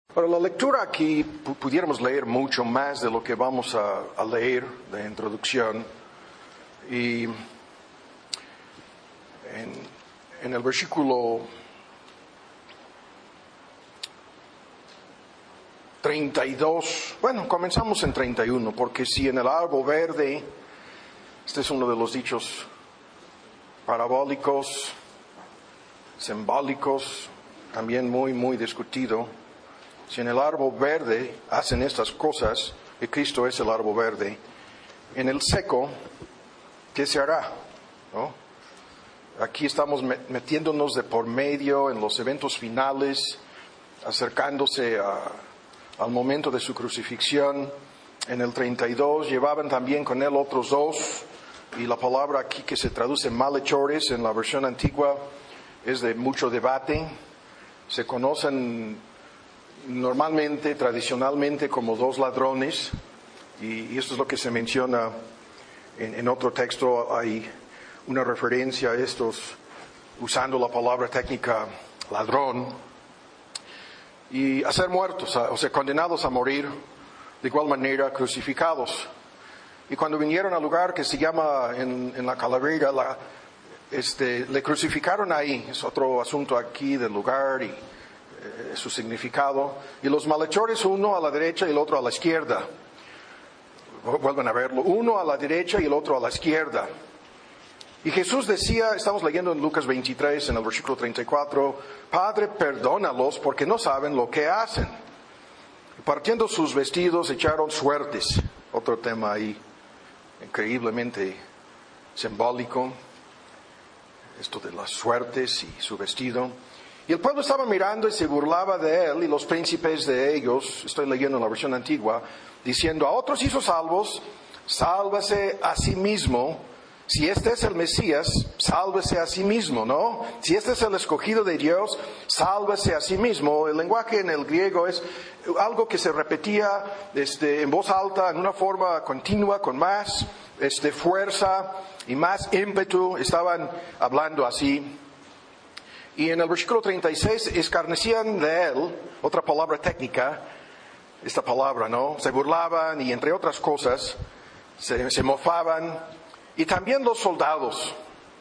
Para la lectura aquí pudiéramos leer mucho más de lo que vamos a leer de introducción. Y en el versículo 32, bueno, comenzamos en 31, porque si en el árbol verde, este es uno de los dichos parabólicos, simbólicos, también muy discutido. Si en el árbol verde hacen estas cosas, y Cristo es el árbol verde, en el seco, ¿qué se hará? ¿No? Aquí estamos metiéndonos de por medio en los eventos finales, acercándose al momento de su crucifixión. En el 32 llevaban también con él otros dos, y la palabra aquí que se traduce malhechores en la versión antigua es de mucho debate. Se conocen normalmente, tradicionalmente, como dos ladrones, y esto es lo que se menciona en otro texto. Hay una referencia a estos usando la palabra técnica ladrón, y a ser muertos, o sea, condenados a morir, de igual manera crucificados. Y cuando vinieron al lugar que se llama en la calavera, le crucificaron ahí. Es otro asunto aquí del lugar y su significado. Y los malhechores, uno a la derecha y el otro a la izquierda. Vuelven a verlo, uno a la derecha y el otro a la izquierda. Y Jesús decía, estamos leyendo en Lucas 23, en el versículo 34, Padre, perdónalos porque no saben lo que hacen. Y partiendo sus vestidos, echaron suertes. Otro tema ahí, increíblemente simbólico, esto de las suertes y su vestido. Y el pueblo estaba mirando y se burlaba de él, y los príncipes de ellos, estoy leyendo en la versión antigua, diciendo, a otros hizo salvos, sálvase a sí mismo. Si este es el Mesías, sálvese a sí mismo, ¿no? Si este es el escogido de Dios, sálvese a sí mismo. El lenguaje en el griego es algo que se repetía en voz alta, en una forma continua, con más fuerza y más ímpetu. Estaban hablando así. Y en el versículo 36, escarnecían de él, otra palabra técnica, esta palabra, ¿no? Se burlaban y entre otras cosas, se mofaban. Y también los soldados.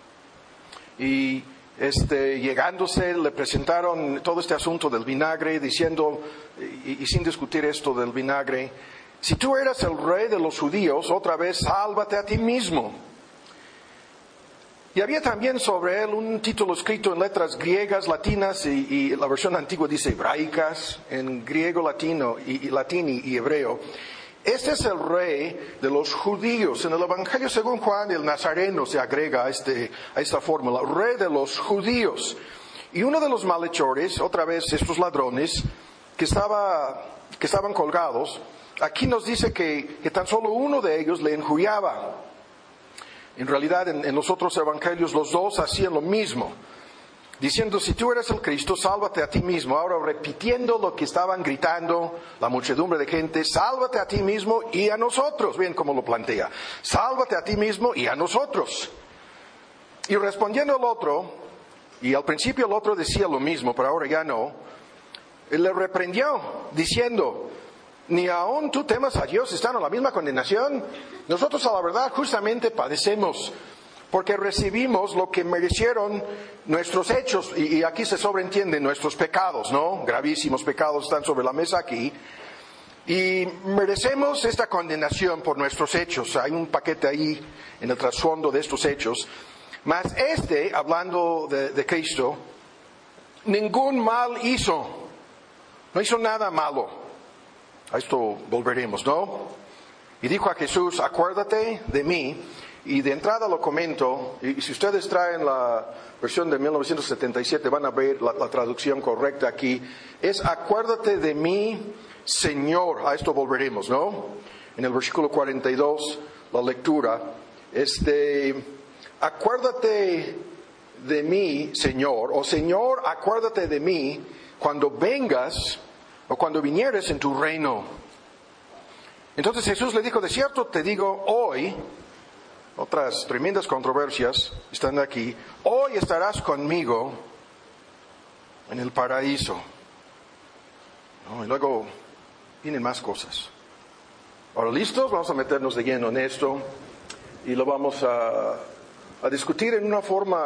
Y llegándose, le presentaron todo este asunto del vinagre, diciendo, y sin discutir esto del vinagre, si tú eras el rey de los judíos, otra vez, sálvate a ti mismo. Y había también sobre él un título escrito en letras griegas, latinas, y la versión antigua dice hebraicas, en griego, latino, latín y hebreo. Este es el rey de los judíos. En el Evangelio según Juan, el Nazareno se agrega a esta fórmula, rey de los judíos. Y uno de los malhechores, otra vez estos ladrones, que estaban colgados, aquí nos dice que tan solo uno de ellos le enjuiciaba. En realidad, en los otros evangelios, los dos hacían lo mismo, diciendo, si tú eres el Cristo, sálvate a ti mismo. Ahora repitiendo lo que estaban gritando la muchedumbre de gente, sálvate a ti mismo y a nosotros. Bien como lo plantea, sálvate a ti mismo y a nosotros. Y respondiendo el otro, y al principio el otro decía lo mismo, pero ahora ya no, él le reprendió, diciendo, ni aún tú temas a Dios, están en la misma condenación. Nosotros a la verdad justamente padecemos, porque recibimos lo que merecieron nuestros hechos, y aquí se sobreentienden nuestros pecados, ¿no? Gravísimos pecados están sobre la mesa aquí, y merecemos esta condenación por nuestros hechos. Hay un paquete ahí en el trasfondo de estos hechos. Mas hablando de Cristo, ningún mal hizo, no hizo nada malo. A esto volveremos, ¿no? Y dijo a Jesús, acuérdate de mí. Y de entrada lo comento, y si ustedes traen la versión de 1977 van a ver la traducción correcta aquí, es acuérdate de mí, Señor. A esto volveremos, ¿no? En el versículo 42, la lectura, acuérdate de mí, Señor, o Señor, acuérdate de mí cuando vengas o cuando vinieres en tu reino. Entonces Jesús le dijo, de cierto te digo, hoy, otras tremendas controversias están aquí, hoy estarás conmigo en el paraíso. ¿no? Y luego vienen más cosas. Ahora, ¿listos? Vamos a meternos de lleno en esto y lo vamos a discutir en una forma,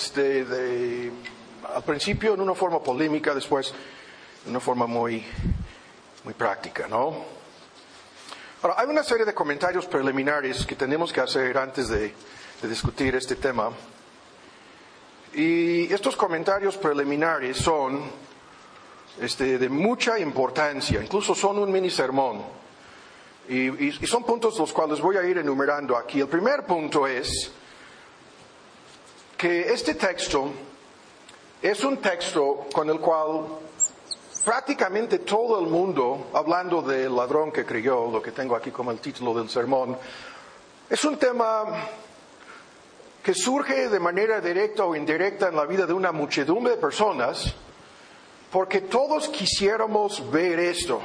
al principio en una forma polémica, después en una forma muy práctica, ¿no? Ahora, hay una serie de comentarios preliminares que tenemos que hacer antes de discutir este tema. Y estos comentarios preliminares son de mucha importancia, incluso son un mini sermón. Y son puntos los cuales voy a ir enumerando aquí. El primer punto es que este texto es un texto con el cual prácticamente todo el mundo, hablando del ladrón que creyó, lo que tengo aquí como el título del sermón, es un tema que surge de manera directa o indirecta en la vida de una muchedumbre de personas, porque todos quisiéramos ver esto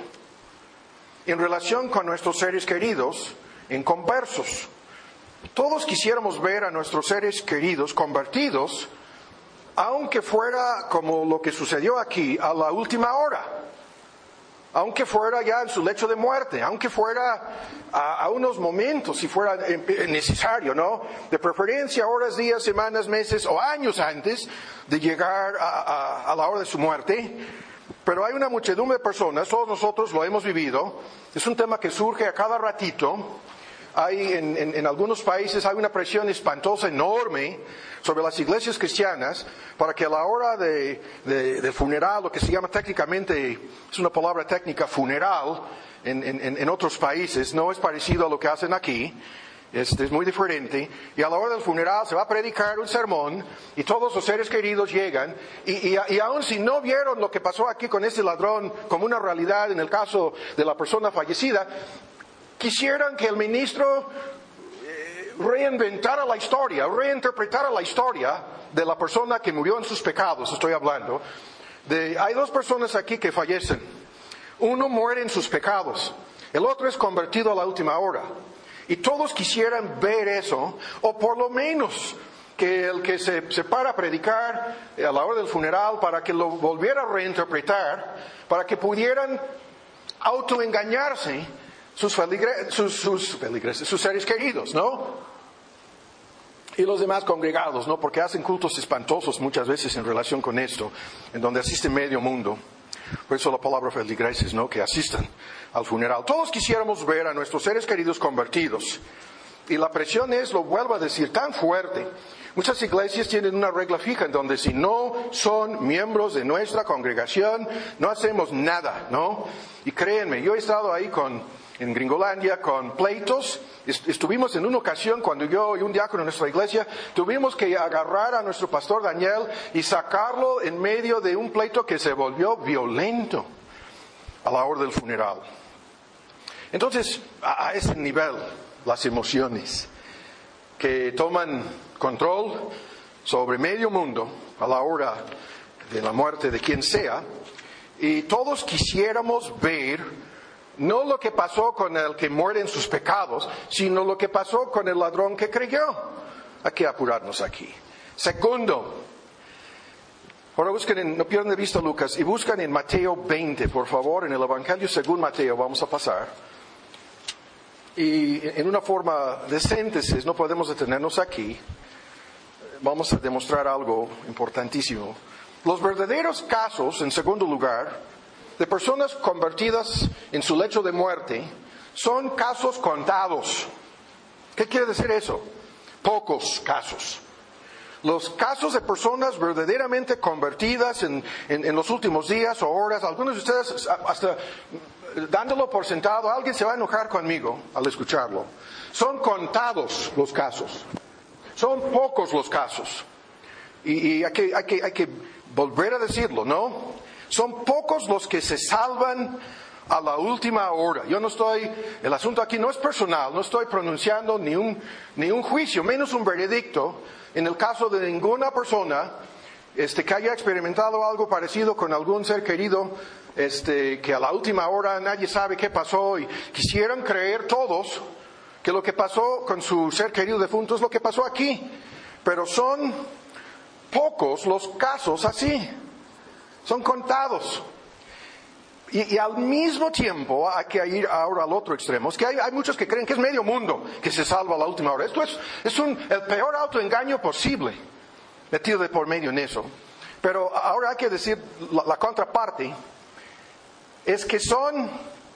en relación con nuestros seres queridos, inconversos. Todos quisiéramos ver a nuestros seres queridos convertidos, aunque fuera como lo que sucedió aquí a la última hora, aunque fuera ya en su lecho de muerte, aunque fuera a unos momentos, si fuera necesario, ¿no? De preferencia horas, días, semanas, meses o años antes de llegar a la hora de su muerte. Pero hay una muchedumbre de personas, todos nosotros lo hemos vivido, es un tema que surge a cada ratito. Hay en algunos países hay una presión espantosa, enorme, sobre las iglesias cristianas, para que a la hora del funeral, lo que se llama técnicamente, es una palabra técnica, funeral, en otros países, no es parecido a lo que hacen aquí, es muy diferente, y a la hora del funeral se va a predicar un sermón, y todos los seres queridos llegan, y aun si no vieron lo que pasó aquí con este ladrón como una realidad en el caso de la persona fallecida, quisieran que el ministro reinventara la historia, reinterpretara la historia de la persona que murió en sus pecados, estoy hablando. Hay dos personas aquí que fallecen. Uno muere en sus pecados, el otro es convertido a la última hora. Y todos quisieran ver eso, o por lo menos que el que se para a predicar a la hora del funeral, para que lo volviera a reinterpretar, para que pudieran autoengañarse sus seres queridos, ¿no? Y los demás congregados, ¿no? Porque hacen cultos espantosos muchas veces en relación con esto, en donde asiste medio mundo. Por eso la palabra feligreses, ¿no? Que asistan al funeral. Todos quisiéramos ver a nuestros seres queridos convertidos. Y la presión es, lo vuelvo a decir, tan fuerte. Muchas iglesias tienen una regla fija en donde si no son miembros de nuestra congregación, no hacemos nada, ¿no? Y créanme, yo he estado ahí en Gringolandia con pleitos. Estuvimos en una ocasión cuando yo y un diácono en nuestra iglesia tuvimos que agarrar a nuestro pastor Daniel y sacarlo en medio de un pleito que se volvió violento a la hora del funeral. Entonces, a ese nivel, las emociones que toman control sobre medio mundo a la hora de la muerte de quien sea, y todos quisiéramos ver no lo que pasó con el que muere en sus pecados, sino lo que pasó con el ladrón que creyó. Hay que apurarnos aquí. Segundo, ahora no pierdan de vista Lucas, y buscan en Mateo 20, por favor, en el Evangelio según Mateo, vamos a pasar. Y en una forma de síntesis, no podemos detenernos aquí, vamos a demostrar algo importantísimo. Los verdaderos casos, en segundo lugar, de personas convertidas en su lecho de muerte, son casos contados. ¿Qué quiere decir eso? Pocos casos. Los casos de personas verdaderamente convertidas en los últimos días o horas, algunos de ustedes hasta dándolo por sentado, alguien se va a enojar conmigo al escucharlo. Son contados los casos. Son pocos los casos. Y hay que volver a decirlo, ¿no? Son pocos los que se salvan a la última hora. El asunto aquí no es personal, no estoy pronunciando ni un juicio, menos un veredicto, en el caso de ninguna persona que haya experimentado algo parecido con algún ser querido, que a la última hora nadie sabe qué pasó y quisieran creer todos que lo que pasó con su ser querido difunto es lo que pasó aquí. Pero son pocos los casos así. Son contados. Y al mismo tiempo hay que ir ahora al otro extremo. Es que hay muchos que creen que es medio mundo que se salva a la última hora. Esto es el peor autoengaño posible, metido de por medio en eso. Pero ahora hay que decir la contraparte, es que son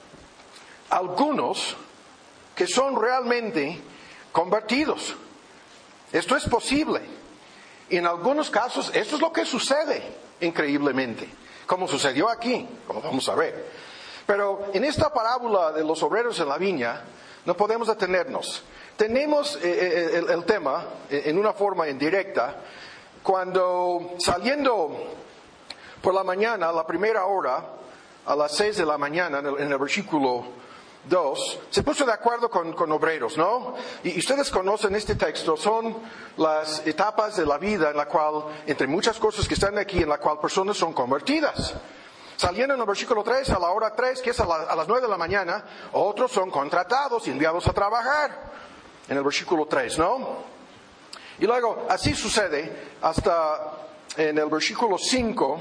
algunos que son realmente convertidos. Esto es posible. Y en algunos casos, esto es lo que sucede, increíblemente. Como sucedió aquí, como vamos a ver. Pero en esta parábola de los obreros en la viña, no podemos detenernos. Tenemos el tema, en una forma indirecta, cuando saliendo por la mañana, a la primera hora, a las 6 de la mañana, en el versículo 2, se puso de acuerdo con obreros, ¿no? Y ustedes conocen este texto, son las etapas de la vida en la cual, entre muchas cosas que están aquí, en la cual personas son convertidas. Saliendo en el versículo 3, a la hora 3, que es a las 9 de la mañana, otros son contratados y enviados a trabajar. En el versículo 3, ¿no? Y luego, así sucede, hasta en el versículo 5,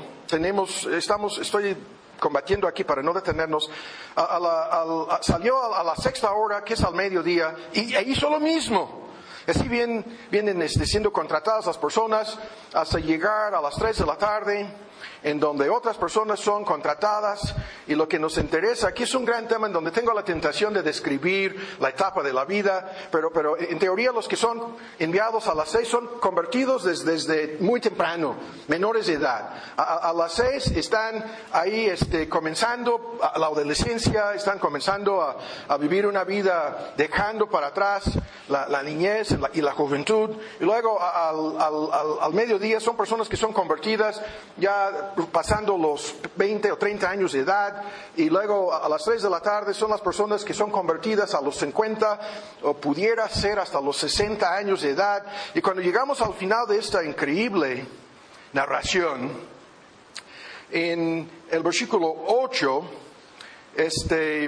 estoy combatiendo aquí para no detenernos, salió a la sexta hora, que es al mediodía, e hizo lo mismo. Así vienen siendo contratadas las personas hasta llegar a las 3 de la tarde, en donde otras personas son contratadas, y lo que nos interesa aquí es un gran tema en donde tengo la tentación de describir la etapa de la vida, pero en teoría los que son enviados a las 6 son convertidos desde muy temprano, menores de edad. A las 6 están ahí comenzando la adolescencia, están comenzando a vivir una vida dejando para atrás la niñez y la juventud, y luego al mediodía son personas que son convertidas ya pasando los 20 o 30 años de edad, y luego a las 3 de la tarde son las personas que son convertidas a los 50 o pudiera ser hasta los 60 años de edad. Y cuando llegamos al final de esta increíble narración, en el versículo 8, estoy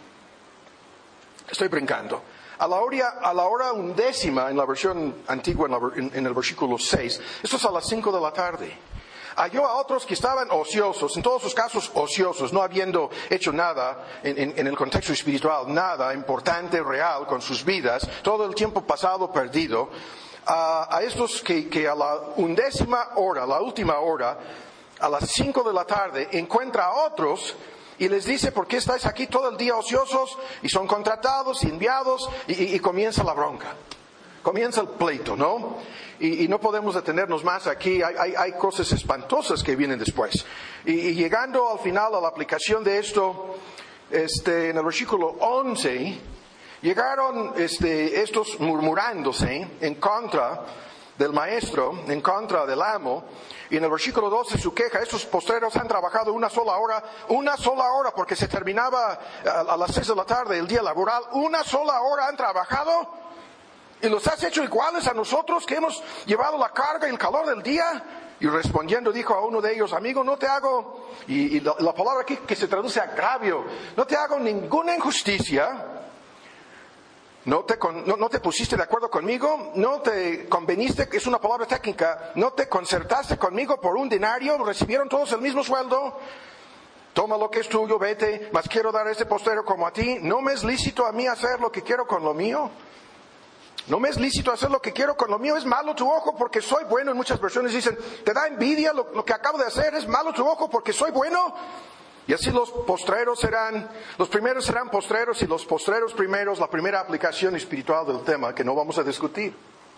brincando. A la hora 11, en la versión antigua, en el versículo 6, esto es a las 5 de la tarde. Halló a otros que estaban ociosos, en todos sus casos ociosos, no habiendo hecho nada en el contexto espiritual, nada importante, real, con sus vidas, todo el tiempo pasado perdido. A estos que a la 11 hora, la última hora, a las 5 de la tarde, encuentra a otros y les dice: ¿por qué estáis aquí todo el día ociosos? Y son contratados y enviados, y comienza la bronca. Comienza el pleito, ¿no? Y no podemos detenernos más aquí. Hay cosas espantosas que vienen después. Y llegando al final a la aplicación de esto, en el versículo 11, llegaron estos murmurándose en contra del maestro, en contra del amo. Y en el versículo 12 su queja: estos postreros han trabajado una sola hora, porque se terminaba a las 6 de la tarde el día laboral. Una sola hora han trabajado. ¿Y los has hecho iguales a nosotros, que hemos llevado la carga y el calor del día? Y respondiendo dijo a uno de ellos: amigo, no te hago, y la palabra aquí que se traduce agravio, no te hago ninguna injusticia. No te pusiste de acuerdo conmigo, no te conveniste, es una palabra técnica, no te concertaste conmigo por un denario, recibieron todos el mismo sueldo. Toma lo que es tuyo, vete, mas quiero dar a este postrero como a ti. ¿No me es lícito a mí hacer lo que quiero con lo mío? No me es lícito hacer lo que quiero con lo mío. Es malo tu ojo porque soy bueno. En muchas versiones dicen: te da envidia lo que acabo de hacer. Es malo tu ojo porque soy bueno. Y así los primeros serán postreros y los postreros primeros. La primera aplicación espiritual del tema que no vamos a discutir.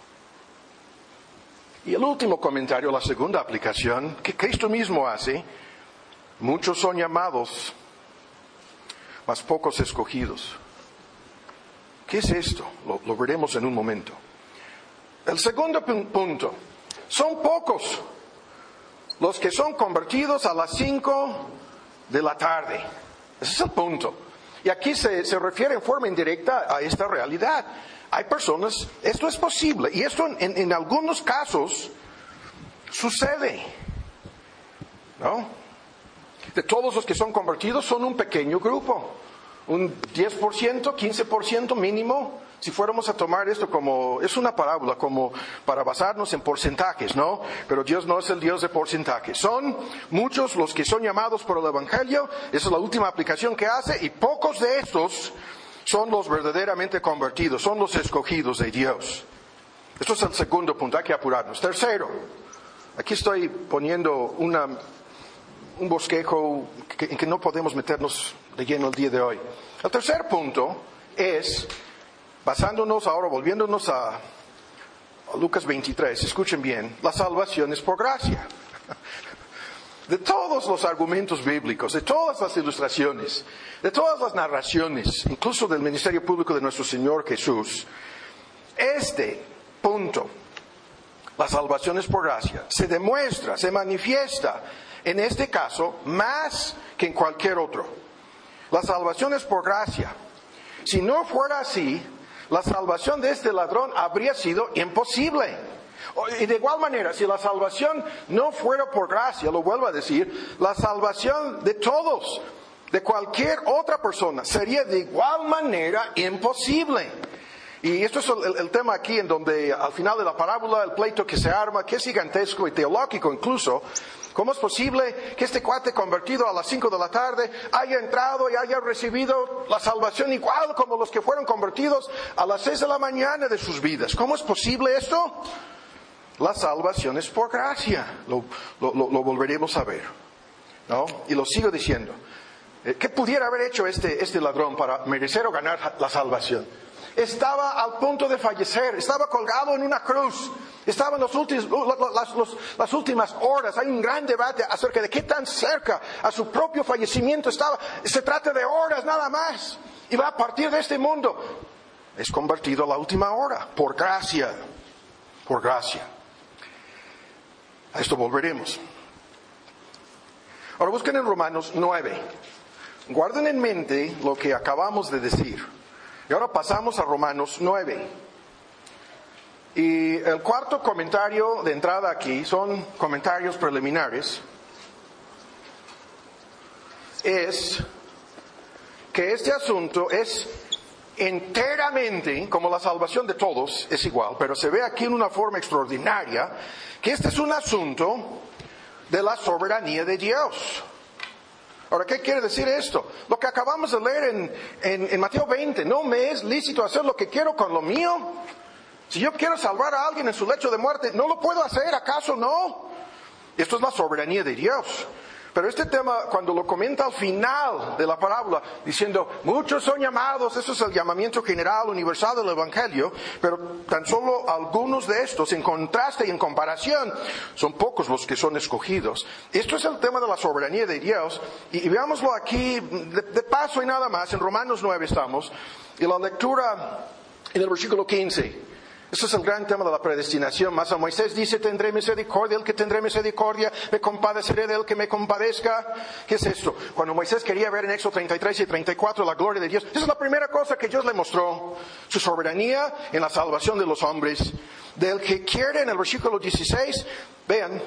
Y el último comentario, la segunda aplicación que Cristo mismo hace: muchos son llamados, mas pocos escogidos. ¿Qué es esto? Lo veremos en un momento. El segundo punto: son pocos los que son convertidos a las 5 de la tarde. Ese es el punto. Y aquí se refiere en forma indirecta a esta realidad. Hay personas, esto es posible, y esto en algunos casos sucede, ¿no? De todos los que son convertidos son un pequeño grupo. Un 10%, 15% mínimo si fuéramos a tomar esto como, es una parábola, como para basarnos en porcentajes, ¿no? Pero Dios no es el Dios de porcentajes. Son muchos los que son llamados por el Evangelio, esa es la última aplicación que hace, y pocos de estos son los verdaderamente convertidos, son los escogidos de Dios. Esto es el segundo punto, hay que apurarnos. Tercero, aquí estoy poniendo un bosquejo en que no podemos meternos de lleno el día de hoy. El tercer punto es, basándonos ahora, volviéndonos a Lucas 23, escuchen bien, la salvación es por gracia. De todos los argumentos bíblicos, de todas las ilustraciones, de todas las narraciones, incluso del ministerio público de nuestro Señor Jesús, este punto, la salvación es por gracia, se demuestra, se manifiesta, en este caso, más que en cualquier otro. La salvación es por gracia. Si no fuera así, la salvación de este ladrón habría sido imposible. Y de igual manera, si la salvación no fuera por gracia, lo vuelvo a decir, la salvación de todos, de cualquier otra persona, sería de igual manera imposible. Y esto es el tema aquí en donde al final de la parábola el pleito que se arma, que es gigantesco y teológico incluso. ¿Cómo es posible que este cuate convertido a las 5 de la tarde haya entrado y haya recibido la salvación igual como los que fueron convertidos a las 6 de la mañana de sus vidas? ¿Cómo es posible esto? La salvación es por gracia. Lo volveremos a ver, ¿no? Y lo sigo diciendo. ¿Qué pudiera haber hecho este ladrón para merecer o ganar la salvación? Estaba al punto de fallecer, estaba colgado en una cruz, estaba en las últimas horas. Hay un gran debate acerca de qué tan cerca a su propio fallecimiento estaba. Se trata de horas nada más, y va a partir de este mundo. Es convertido a la última hora, por gracia, por gracia. A esto volveremos. Ahora busquen en Romanos 9. Guarden en mente lo que acabamos de decir. Y ahora pasamos a Romanos 9. Y el cuarto comentario de entrada aquí, son comentarios preliminares, es que este asunto es enteramente, como la salvación de todos es igual, pero se ve aquí en una forma extraordinaria, que este es un asunto de la soberanía de Dios. Ahora, ¿qué quiere decir esto? Lo que acabamos de leer en Mateo 20, ¿no me es lícito hacer lo que quiero con lo mío? Si yo quiero salvar a alguien en su lecho de muerte, ¿no lo puedo hacer? ¿Acaso no? Esto es la soberanía de Dios. Pero este tema, cuando lo comenta al final de la parábola, diciendo, muchos son llamados, eso es el llamamiento general, universal del Evangelio, pero tan solo algunos de estos, en contraste y en comparación, son pocos los que son escogidos. Esto es el tema de la soberanía de Dios, y veámoslo aquí, de paso y nada más, en Romanos 9 estamos, y la lectura en el versículo 15. Ese es el gran tema de la predestinación. Mas a Moisés dice, tendré misericordia del que tendré misericordia, me compadeceré del que me compadezca. ¿Qué es esto? Cuando Moisés quería ver en Éxodo 33 y 34 la gloria de Dios, esa es la primera cosa que Dios le mostró, su soberanía en la salvación de los hombres. Del que quiere, en el versículo 16, vean,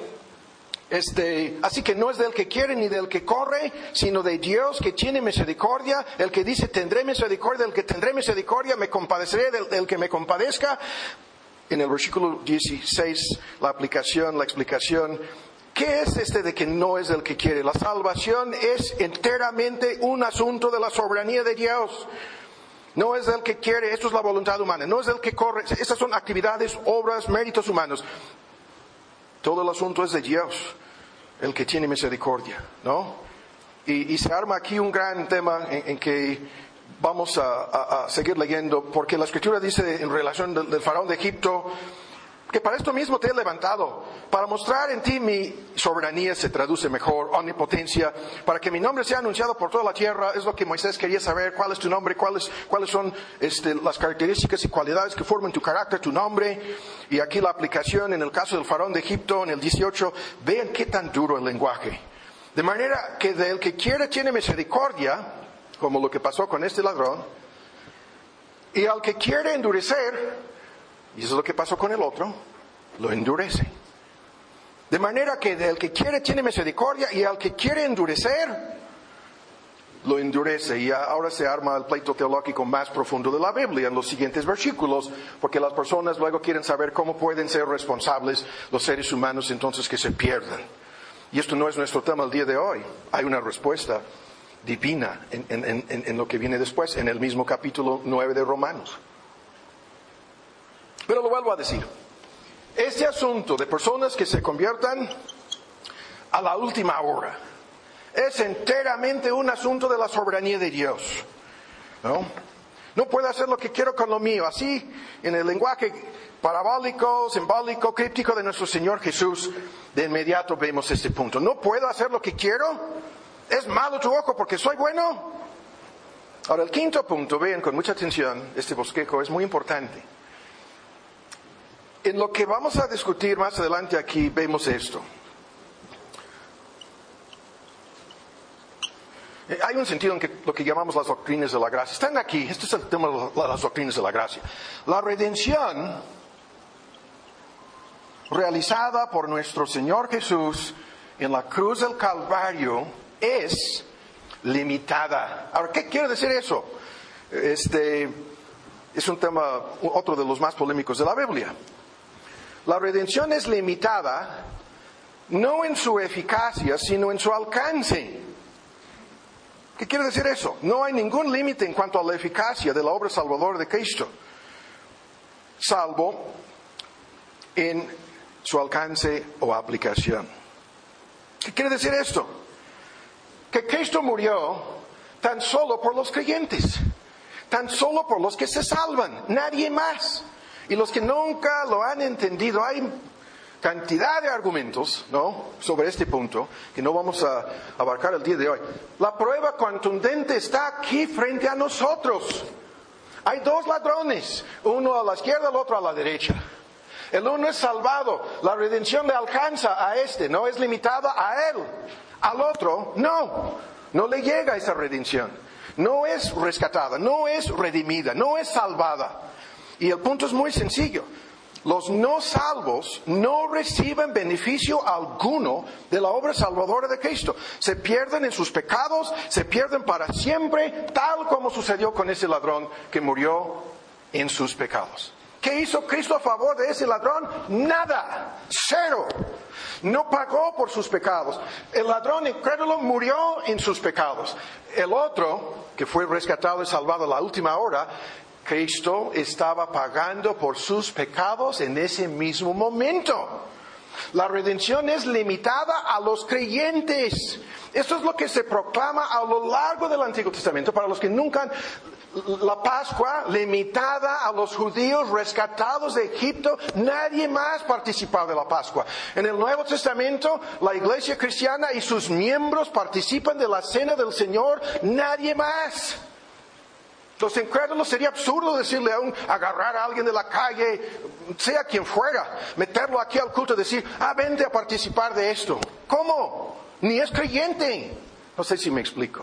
así que no es del que quiere ni del que corre, sino de Dios que tiene misericordia. El que dice, tendré misericordia del que tendré misericordia, me compadeceré del que me compadezca. En el versículo 16, la aplicación, la explicación. ¿Qué es de que no es del que quiere? La salvación es enteramente un asunto de la soberanía de Dios. No es del que quiere, esto es la voluntad humana. No es del que corre, estas son actividades, obras, méritos humanos. Todo el asunto es de Dios, el que tiene misericordia, ¿no? Y se arma aquí un gran tema en que vamos a seguir leyendo, porque la Escritura dice en relación del faraón de Egipto, que para esto mismo te he levantado, para mostrar en ti mi soberanía, se traduce mejor, omnipotencia, para que mi nombre sea anunciado por toda la tierra. Es lo que Moisés quería saber, cuál es tu nombre, cuáles son las características y cualidades que forman tu carácter, tu nombre. Y aquí la aplicación en el caso del faraón de Egipto, en el 18, vean qué tan duro el lenguaje. De manera que del que quiere tiene misericordia, como lo que pasó con este ladrón, y al que quiere endurecer, y eso es lo que pasó con el otro, lo endurece. De manera que del que quiere tiene misericordia, y al que quiere endurecer, lo endurece y ahora se arma el pleito teológico más profundo de la Biblia en los siguientes versículos, porque las personas luego quieren saber cómo pueden ser responsables los seres humanos entonces que se pierden. Y esto no es nuestro tema el día de hoy. Hay una respuesta divina en lo que viene después, en el mismo capítulo 9 de Romanos. Pero lo vuelvo a decir. Este asunto de personas que se conviertan a la última hora es enteramente un asunto de la soberanía de Dios. No puedo hacer lo que quiero con lo mío. Así, en el lenguaje parabólico, simbólico, críptico de nuestro Señor Jesús, de inmediato vemos este punto. No puedo hacer lo que quiero. ¿Es malo tu ojo porque soy bueno? Ahora, el quinto punto, vean con mucha atención, este bosquejo es muy importante. En lo que vamos a discutir más adelante aquí, vemos esto. Hay un sentido en que lo que llamamos las doctrinas de la gracia están aquí. Este es el tema de las doctrinas de la gracia. La redención realizada por nuestro Señor Jesús en la cruz del Calvario es limitada. Ahora, ¿qué quiere decir eso? Es un tema, otro de los más polémicos de la Biblia. La redención es limitada no en su eficacia, sino en su alcance. ¿Qué quiere decir eso? No hay ningún límite en cuanto a la eficacia de la obra salvadora de Cristo, salvo en su alcance o aplicación. ¿Qué quiere decir esto? Que Cristo murió tan solo por los creyentes, tan solo por los que se salvan, nadie más. Y los que nunca lo han entendido, hay cantidad de argumentos, sobre este punto que no vamos a abarcar el día de hoy. La prueba contundente está aquí frente a nosotros. Hay dos ladrones, uno a la izquierda, el otro a la derecha. El uno es salvado, la redención le alcanza a este, no es limitada a él. Al otro, no le llega esa redención. No es rescatada, no es redimida, no es salvada. Y el punto es muy sencillo. Los no salvos no reciben beneficio alguno de la obra salvadora de Cristo. Se pierden en sus pecados, se pierden para siempre, tal como sucedió con ese ladrón que murió en sus pecados. ¿Qué hizo Cristo a favor de ese ladrón? Nada, cero. No pagó por sus pecados. El ladrón incrédulo murió en sus pecados. El otro, que fue rescatado y salvado a la última hora, Cristo estaba pagando por sus pecados en ese mismo momento. La redención es limitada a los creyentes. Esto es lo que se proclama a lo largo del Antiguo Testamento. Para los que nunca han... La Pascua limitada a los judíos rescatados de Egipto, nadie más participaba de la Pascua. En el Nuevo Testamento, la iglesia cristiana y sus miembros participan de la cena del Señor, nadie más. Los incrédulos, sería absurdo decirle agarrar a alguien de la calle, sea quien fuera, meterlo aquí al culto y decir, vente a participar de esto. ¿Cómo? Ni es creyente. No sé si me explico.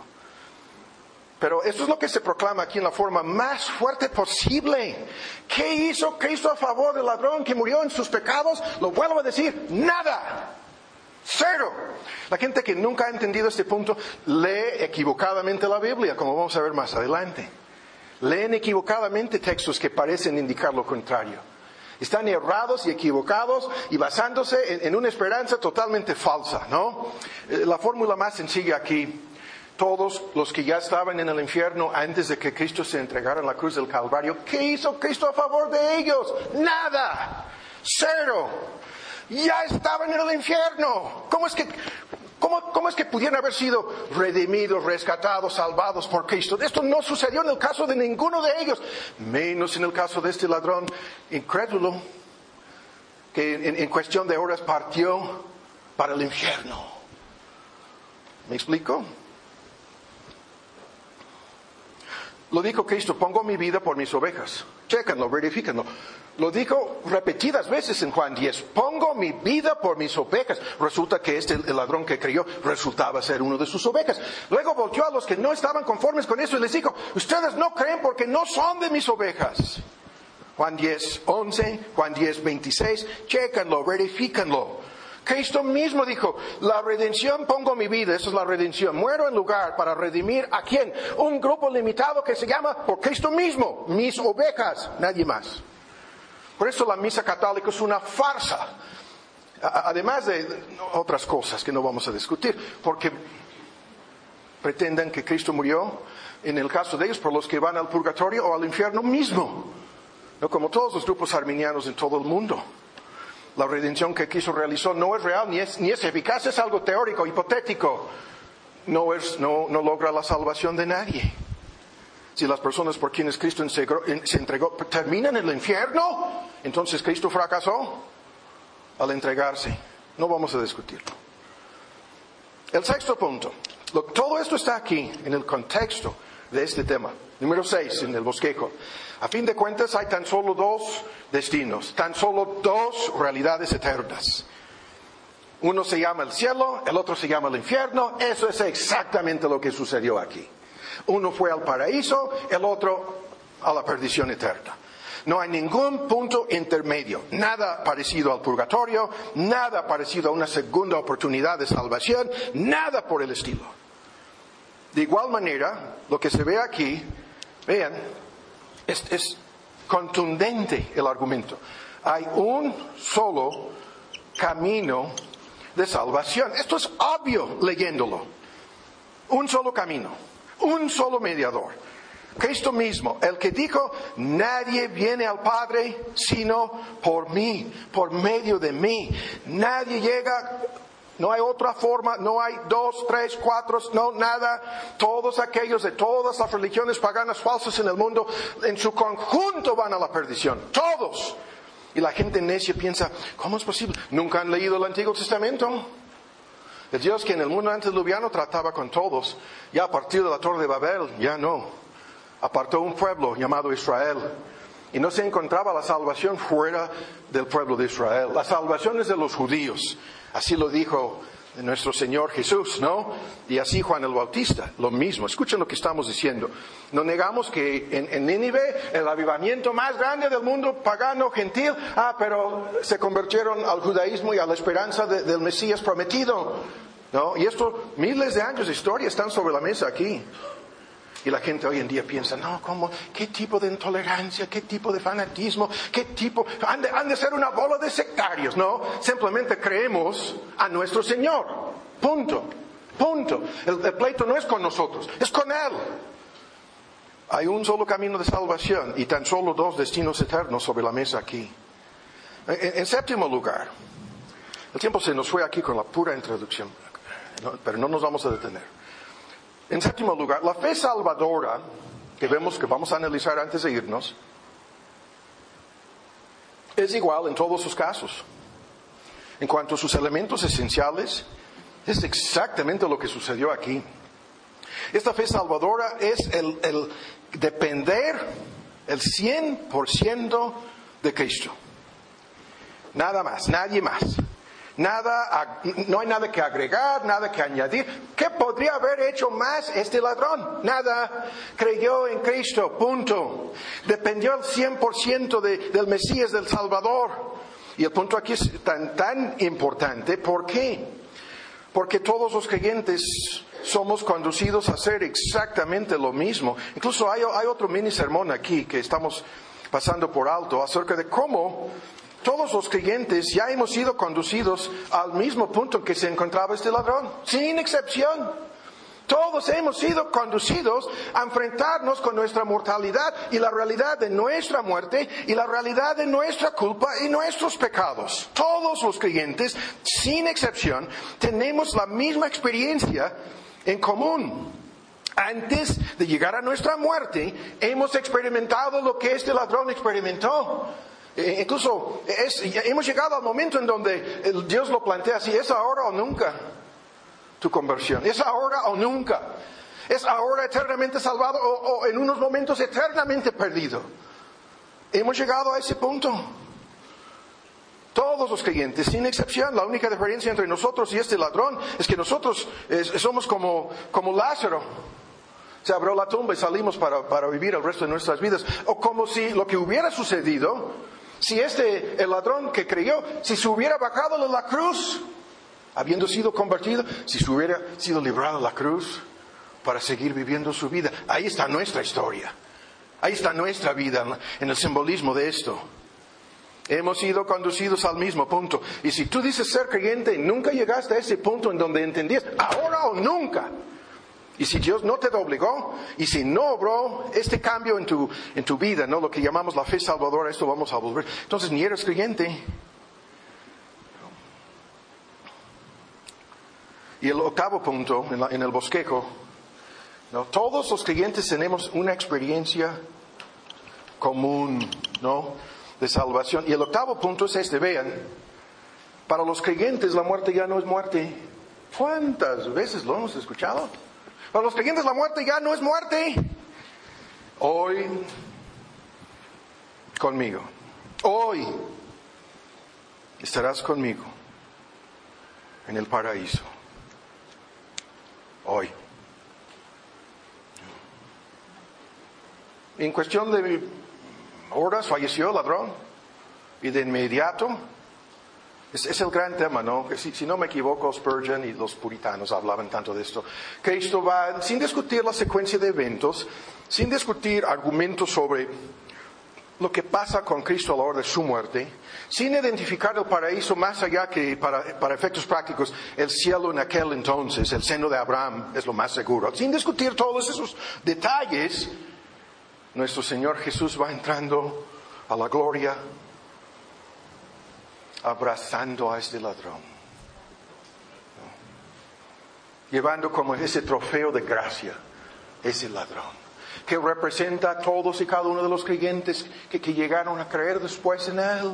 Pero esto es lo que se proclama aquí en la forma más fuerte posible. ¿Qué hizo Cristo a favor del ladrón que murió en sus pecados? Lo vuelvo a decir, nada. Cero. La gente que nunca ha entendido este punto lee equivocadamente la Biblia, como vamos a ver más adelante. Leen equivocadamente textos que parecen indicar lo contrario. Están errados y equivocados y basándose en una esperanza totalmente falsa, ¿no? La fórmula más sencilla aquí: todos los que ya estaban en el infierno antes de que Cristo se entregara en la cruz del Calvario, ¿qué hizo Cristo a favor de ellos? Nada. Cero. Ya estaban en el infierno. ¿Cómo es que pudieran haber sido redimidos, rescatados, salvados por Cristo? Esto no sucedió en el caso de ninguno de ellos, menos en el caso de este ladrón incrédulo que en cuestión de horas partió para el infierno. ¿Me explico? Lo dijo Cristo: pongo mi vida por mis ovejas. Chécanlo, verifícanlo. Lo dijo repetidas veces en Juan 10. Pongo mi vida por mis ovejas. Resulta que el ladrón que creyó resultaba ser uno de sus ovejas. Luego volteó a los que no estaban conformes con eso y les dijo: ustedes no creen porque no son de mis ovejas. Juan 10, 11, Juan 10, 26. Chécanlo, verifícanlo. Cristo mismo dijo, la redención pongo mi vida, esa es la redención. Muero en lugar para redimir ¿a quién? Un grupo limitado que se llama por Cristo mismo, mis ovejas, nadie más. Por eso la misa católica es una farsa. Además de otras cosas que no vamos a discutir, porque pretenden que Cristo murió, en el caso de ellos, por los que van al purgatorio o al infierno mismo. No como todos los grupos arminianos en todo el mundo. La redención que Cristo realizó no es real ni es eficaz, es algo teórico, hipotético. No logra la salvación de nadie. Si las personas por quienes Cristo se entregó terminan en el infierno, entonces Cristo fracasó al entregarse. No vamos a discutirlo. El sexto punto. Todo esto está aquí en el contexto de este tema. Número 6 en el bosquejo. A fin de cuentas hay tan solo dos destinos, tan solo dos realidades eternas. Uno se llama el cielo, el otro se llama el infierno. Eso es exactamente lo que sucedió aquí. Uno fue al paraíso, el otro a la perdición eterna. No hay ningún punto intermedio, nada parecido al purgatorio, nada parecido a una segunda oportunidad de salvación, nada por el estilo. De igual manera, lo que se ve aquí, vean, es contundente el argumento. Hay un solo camino de salvación. Esto es obvio leyéndolo. Un solo camino, un solo mediador. Cristo mismo, el que dijo, nadie viene al Padre sino por mí, por medio de mí. Nadie llega, no hay otra forma, no hay 2, 3, 4, no, nada. Todos aquellos de todas las religiones paganas falsas en el mundo, en su conjunto van a la perdición. Todos. Y la gente necia piensa, ¿cómo es posible? ¿Nunca han leído el Antiguo Testamento? El Dios que en el mundo antediluviano trataba con todos, ya a partir de la Torre de Babel, ya no. Apartó un pueblo llamado Israel. Y no se encontraba la salvación fuera del pueblo de Israel. La salvación es de los judíos. Así lo dijo nuestro Señor Jesús, ¿no? Y así Juan el Bautista, lo mismo. Escuchen lo que estamos diciendo. No negamos que en Nínive, el avivamiento más grande del mundo pagano, gentil, pero se convirtieron al judaísmo y a la esperanza del Mesías prometido, ¿no? Y esto, miles de años de historia están sobre la mesa aquí. Y la gente hoy en día piensa, no, ¿cómo? ¿Qué tipo de intolerancia? ¿Qué tipo de fanatismo? ¿Qué tipo? Han de ser una bola de sectarios, ¿no? Simplemente creemos a nuestro Señor. Punto. El pleito no es con nosotros, es con Él. Hay un solo camino de salvación y tan solo dos destinos eternos sobre la mesa aquí. En séptimo lugar, el tiempo se nos fue aquí con la pura introducción, pero no nos vamos a detener. En séptimo lugar, la fe salvadora, que vemos que vamos a analizar antes de irnos, es igual en todos sus casos. En cuanto a sus elementos esenciales, es exactamente lo que sucedió aquí. Esta fe salvadora es el depender el 100% de Cristo. Nada más, nadie más. No hay nada que agregar, nada que añadir. ¿Qué podría haber hecho más este ladrón? Nada. Creyó en Cristo, punto. Dependió al 100% del Mesías, del Salvador. Y el punto aquí es tan importante. ¿Por qué? Porque todos los creyentes somos conducidos a hacer exactamente lo mismo. Incluso hay otro mini sermón aquí que estamos pasando por alto acerca de cómo todos los creyentes ya hemos sido conducidos al mismo punto en que se encontraba este ladrón, sin excepción. Todos hemos sido conducidos a enfrentarnos con nuestra mortalidad y la realidad de nuestra muerte y la realidad de nuestra culpa y nuestros pecados. Todos los creyentes, sin excepción, tenemos la misma experiencia en común. Antes de llegar a nuestra muerte, hemos experimentado lo que este ladrón experimentó. Incluso hemos llegado al momento en donde Dios lo plantea así, es ahora o nunca tu conversión, es ahora o nunca, es ahora eternamente salvado o en unos momentos eternamente perdido. Hemos llegado a ese punto. Todos los creyentes, sin excepción. La única diferencia entre nosotros y este ladrón es que nosotros somos como Lázaro. Se abrió la tumba y salimos para vivir el resto de nuestras vidas. O como si lo que hubiera sucedido, si el ladrón que creyó, si se hubiera bajado de la cruz habiendo sido convertido, si se hubiera sido librado a la cruz para seguir viviendo su vida. Ahí está nuestra historia. Ahí está nuestra vida en el simbolismo de esto. Hemos sido conducidos al mismo punto. Y si tú dices ser creyente y nunca llegaste a ese punto en donde entendías, ahora o nunca. Y si Dios no te obligó, y si no obró este cambio en tu vida, ¿no? Lo que llamamos la fe salvadora, esto vamos a volver. Entonces ni eres creyente. Y el octavo punto, en el bosquejo, ¿no? Todos los creyentes tenemos una experiencia común, ¿no? De salvación. Y el octavo punto es este, vean. Para los creyentes la muerte ya no es muerte. ¿Cuántas veces lo hemos escuchado? Para los creyentes la muerte ya no es muerte. Hoy, conmigo. Hoy estarás conmigo en el paraíso. Hoy. En cuestión de horas falleció el ladrón y de inmediato es el gran tema, ¿no? Que si no me equivoco, Spurgeon y los puritanos hablaban tanto de esto. Cristo va, sin discutir la secuencia de eventos, sin discutir argumentos sobre lo que pasa con Cristo a la hora de su muerte, sin identificar el paraíso más allá que para efectos prácticos el cielo en aquel entonces, el seno de Abraham es lo más seguro. Sin discutir todos esos detalles, nuestro Señor Jesús va entrando a la gloria, abrazando a este ladrón, llevando como ese trofeo de gracia, ese ladrón, que representa a todos y cada uno de los creyentes que llegaron a creer después en Él.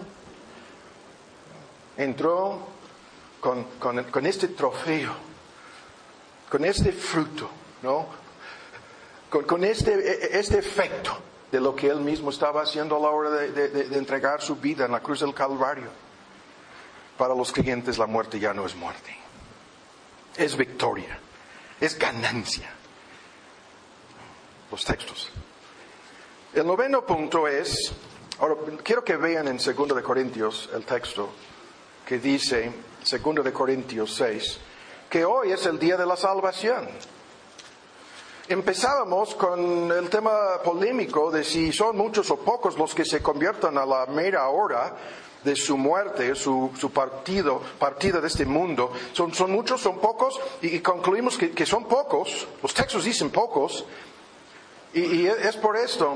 Entró con este trofeo, con este fruto, ¿no? Con este efecto de lo que Él mismo estaba haciendo a la hora de entregar su vida en la cruz del Calvario. Para los creyentes la muerte ya no es muerte. Es victoria. Es ganancia. Los textos. El noveno punto es, ahora quiero que vean en 2 de Corintios el texto que dice, 2 de Corintios 6, que hoy es el día de la salvación. Empezábamos con el tema polémico de si son muchos o pocos los que se conviertan a la mera hora de su muerte, su partida de este mundo. Son muchos, son pocos, y concluimos que son pocos. Los textos dicen pocos, y es por esto.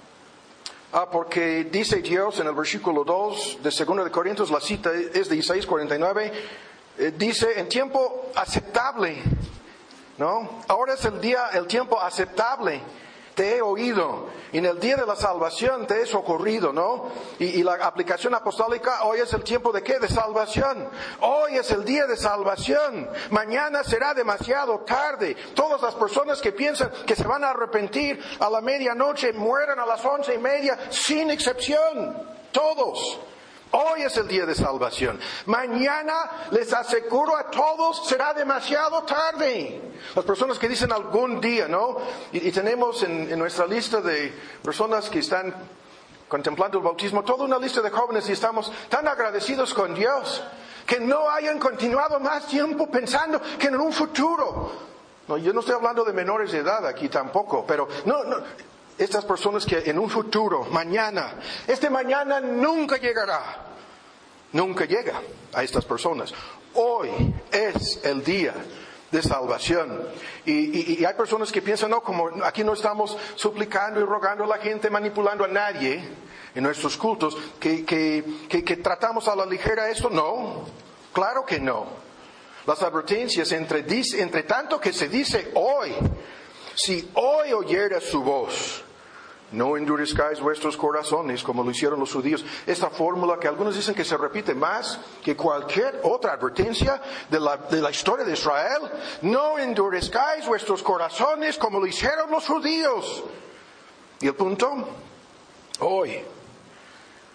Porque dice Dios en el versículo 2 de 2 de Corintios, la cita es de Isaías 49, dice, en tiempo aceptable, ¿no? Ahora es el tiempo aceptable. Te he oído. Y en el día de la salvación te he socorrido, ¿no? Y la aplicación apostólica, hoy es el tiempo de ¿qué? De salvación. Hoy es el día de salvación. Mañana será demasiado tarde. Todas las personas que piensan que se van a arrepentir a la medianoche mueran a las 11:30, sin excepción. Todos. Hoy es el día de salvación. Mañana, les aseguro a todos, será demasiado tarde. Las personas que dicen algún día, ¿no? Y tenemos en nuestra lista de personas que están contemplando el bautismo, toda una lista de jóvenes, y estamos tan agradecidos con Dios que no hayan continuado más tiempo pensando que en un futuro. No, yo no estoy hablando de menores de edad aquí tampoco, pero no. Estas personas que en un futuro, mañana, este mañana nunca llegará. Nunca llega a estas personas. Hoy es el día de salvación. Y hay personas que piensan, no, como aquí no estamos suplicando y rogando a la gente, manipulando a nadie en nuestros cultos, que tratamos a la ligera esto. No, claro que no. Las advertencias entre tanto que se dice hoy, si hoy oyeras su voz, no endurezcáis vuestros corazones como lo hicieron los judíos. Esta fórmula que algunos dicen que se repite más que cualquier otra advertencia de la historia de Israel. No endurezcáis vuestros corazones como lo hicieron los judíos. Y el punto, hoy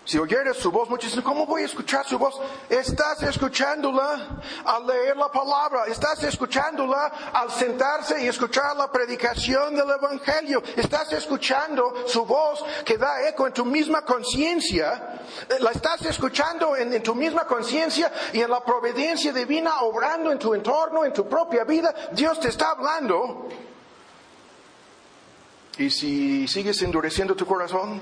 Si oyeres su voz, muchos dicen, ¿cómo voy a escuchar su voz? Estás escuchándola al leer la palabra. Estás escuchándola al sentarse y escuchar la predicación del Evangelio. Estás escuchando su voz que da eco en tu misma conciencia. La estás escuchando en tu misma conciencia y en la providencia divina obrando en tu entorno, en tu propia vida. Dios te está hablando. Y si sigues endureciendo tu corazón,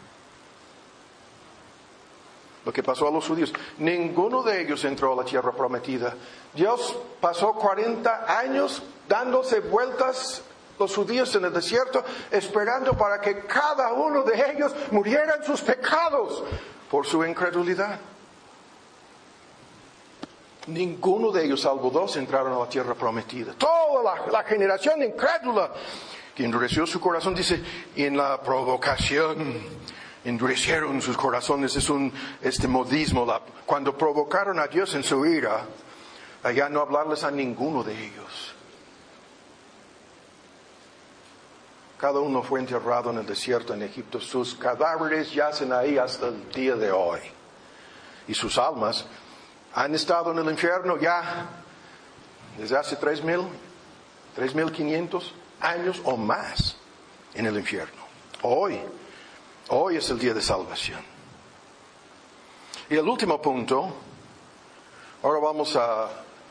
lo que pasó a los judíos, ninguno de ellos entró a la tierra prometida. Dios pasó 40 años dándose vueltas los judíos en el desierto, esperando para que cada uno de ellos muriera en sus pecados por su incredulidad. Ninguno de ellos, salvo 2, entraron a la tierra prometida. Toda la generación incrédula que endureció su corazón, dice, y en la provocación endurecieron sus corazones. Es un modismo. Cuando provocaron a Dios en su ira, allá no hablarles a ninguno de ellos. Cada uno fue enterrado en el desierto en Egipto. Sus cadáveres yacen ahí hasta el día de hoy. Y sus almas han estado en el infierno ya desde hace 3.500 años o más en el infierno. Hoy es el día de salvación. Y el último punto, ahora vamos a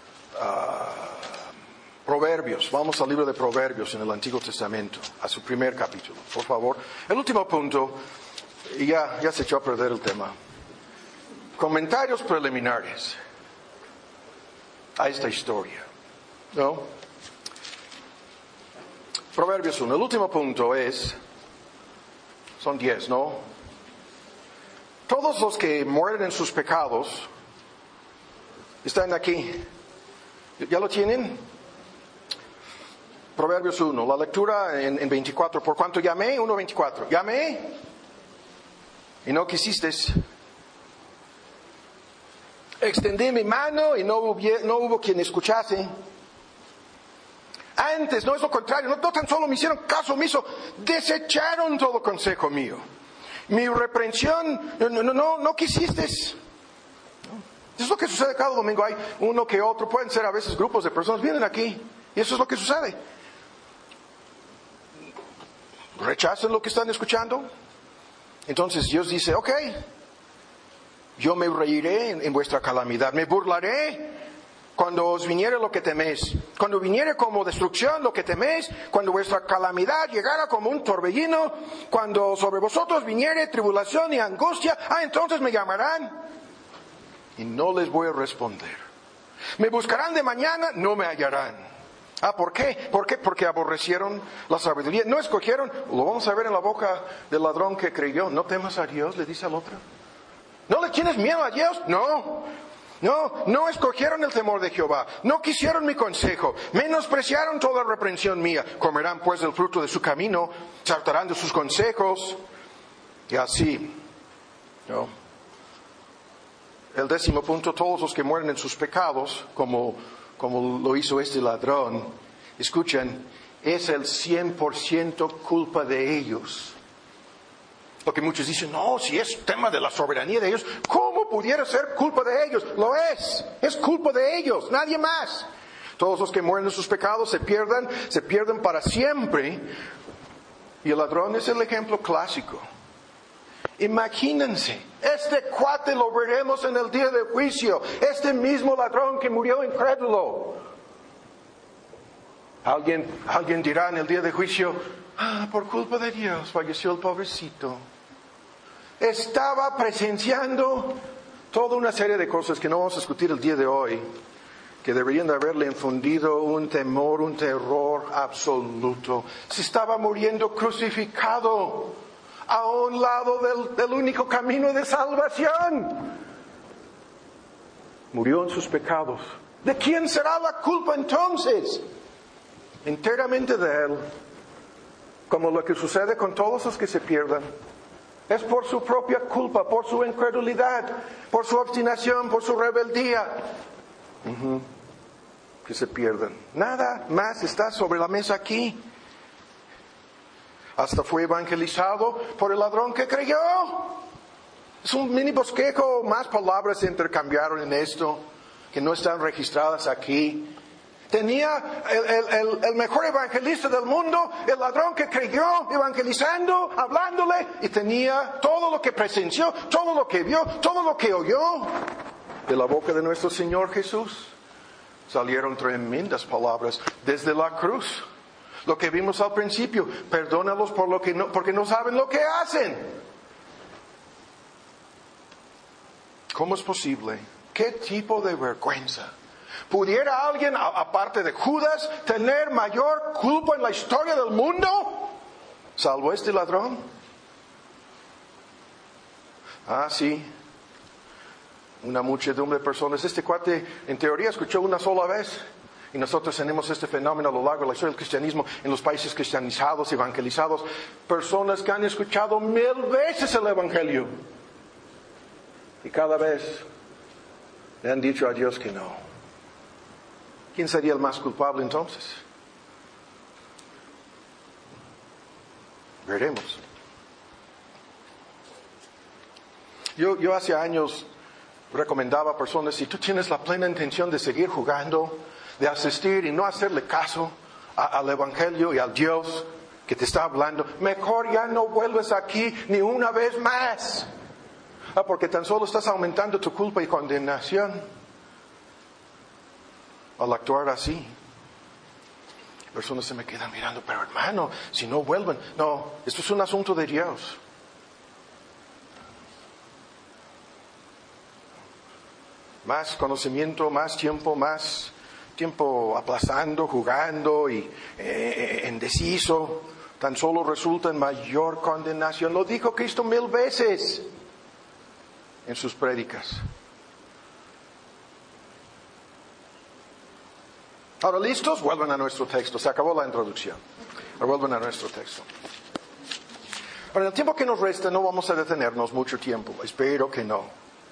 Proverbios, vamos al libro de Proverbios en el Antiguo Testamento, a su primer capítulo, por favor. El último punto, y ya se echó a perder el tema. Comentarios preliminares a esta historia, ¿no? Proverbios 1, el último punto son 10, ¿no? Todos los que mueren en sus pecados están aquí. ¿Ya lo tienen? Proverbios 1, la lectura en 24. Por cuanto llamé, 1:24. Llamé y no quisiste. Extendí mi mano y no hubo quien escuchase. Antes, no es lo contrario, no tan solo me hicieron caso omiso, desecharon todo consejo mío. Mi reprensión, no quisiste. Eso es lo que sucede cada domingo. Hay uno que otro, pueden ser a veces grupos de personas, vienen aquí, y eso es lo que sucede. Rechazan lo que están escuchando. Entonces Dios dice, ok, yo me reiré en vuestra calamidad, me burlaré cuando os viniere lo que teméis, cuando viniere como destrucción lo que teméis, cuando vuestra calamidad llegara como un torbellino, cuando sobre vosotros viniere tribulación y angustia, entonces me llamarán y no les voy a responder. Me buscarán de mañana, no me hallarán. ¿Por qué? Porque aborrecieron la sabiduría, no escogieron. Lo vamos a ver en la boca del ladrón que creyó. No temas a Dios, le dice al otro. ¿No le tienes miedo a Dios? No escogieron el temor de Jehová, no quisieron mi consejo, menospreciaron toda reprensión mía. Comerán pues del fruto de su camino, saltarán de sus consejos, y así, ¿no? El 10º punto, todos los que mueren en sus pecados, como lo hizo este ladrón, escuchen, es el 100% culpa de ellos. Lo que muchos dicen, no, si es tema de la soberanía de ellos, ¿cómo pudiera ser culpa de ellos? Lo es culpa de ellos, nadie más. Todos los que mueren en sus pecados se pierden para siempre. Y el ladrón es el ejemplo clásico. Imagínense, este cuate lo veremos en el día del juicio, este mismo ladrón que murió incrédulo. Alguien dirá en el día del juicio, por culpa de Dios falleció el pobrecito. Estaba presenciando toda una serie de cosas que no vamos a discutir el día de hoy, que deberían de haberle infundido un temor, un terror absoluto. Se estaba muriendo crucificado a un lado del único camino de salvación. Murió en sus pecados. ¿De quién será la culpa entonces? Enteramente de él. Como lo que sucede con todos los que se pierden. Es por su propia culpa, por su incredulidad, por su obstinación, por su rebeldía. Que se pierden. Nada más está sobre la mesa aquí. Hasta fue evangelizado por el ladrón que creyó. Es un mini bosquejo, más palabras se intercambiaron en esto, que no están registradas aquí. Tenía el mejor evangelista del mundo, el ladrón que creyó, evangelizando, hablándole, y tenía todo lo que presenció, todo lo que vio, todo lo que oyó. De la boca de nuestro Señor Jesús salieron tremendas palabras desde la cruz. Lo que vimos al principio, perdónalos porque no saben lo que hacen. ¿Cómo es posible? ¿Qué tipo de vergüenza? ¿Pudiera alguien, aparte de Judas, tener mayor culpa en la historia del mundo? ¿Salvo este ladrón? Ah, sí. Una muchedumbre de personas. Este cuate, en teoría, escuchó una sola vez. Y nosotros tenemos este fenómeno a lo largo de la historia del cristianismo, en los países cristianizados, evangelizados. Personas que han escuchado 1000 veces el Evangelio. Y cada vez le han dicho a Dios que no. ¿Quién sería el más culpable entonces? Veremos. Yo hace años recomendaba a personas, si tú tienes la plena intención de seguir jugando, de asistir y no hacerle caso al Evangelio y al Dios que te está hablando, mejor ya no vuelves aquí ni una vez más. Porque tan solo estás aumentando tu culpa y condenación al actuar así. Personas se me quedan mirando, pero hermano, si no vuelven. No, esto es un asunto de Dios. Más conocimiento, más tiempo aplazando, jugando y indeciso, tan solo resulta en mayor condenación. Lo dijo Cristo 1000 veces en sus prédicas. Ahora, ¿listos? Vuelvan a nuestro texto. Se acabó la introducción. Ahora vuelvan a nuestro texto. Para el tiempo que nos resta no vamos a detenernos mucho tiempo. Espero que no.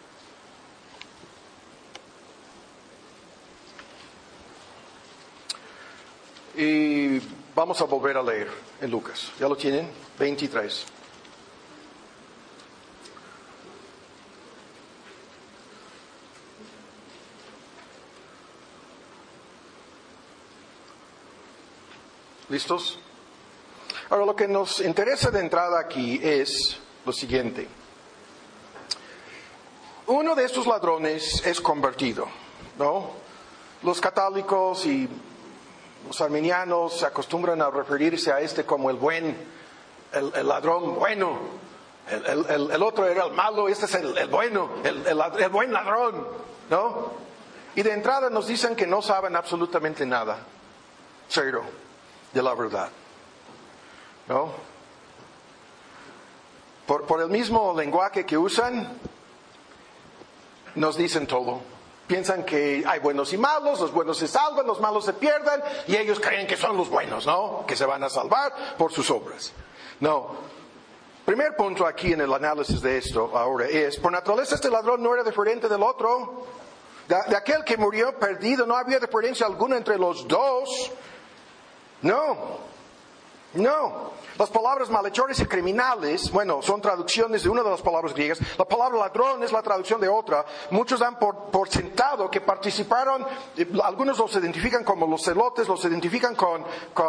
Y vamos a volver a leer en Lucas. ¿Ya lo tienen? 23. ¿Listos? Ahora, lo que nos interesa de entrada aquí es lo siguiente. Uno de estos ladrones es convertido, ¿no? Los católicos y los arminianos se acostumbran a referirse a este como el el ladrón bueno. El otro era el malo, este es el bueno, el buen ladrón, ¿no? Y de entrada nos dicen que no saben absolutamente nada. Cero. De la verdad, ¿no? Por el mismo lenguaje que usan, nos dicen todo. Piensan que hay buenos y malos, los buenos se salvan, los malos se pierden, y ellos creen que son los buenos, ¿no? Que se van a salvar por sus obras. No. Primer punto aquí en el análisis de esto ahora es, por naturaleza este ladrón no era diferente del otro. De aquel que murió perdido, no había diferencia alguna entre los dos. No. Las palabras malhechores y criminales, bueno, son traducciones de una de las palabras griegas. La palabra ladrón es la traducción de otra. Muchos dan por sentado que participaron, algunos los identifican como los celotes, los identifican con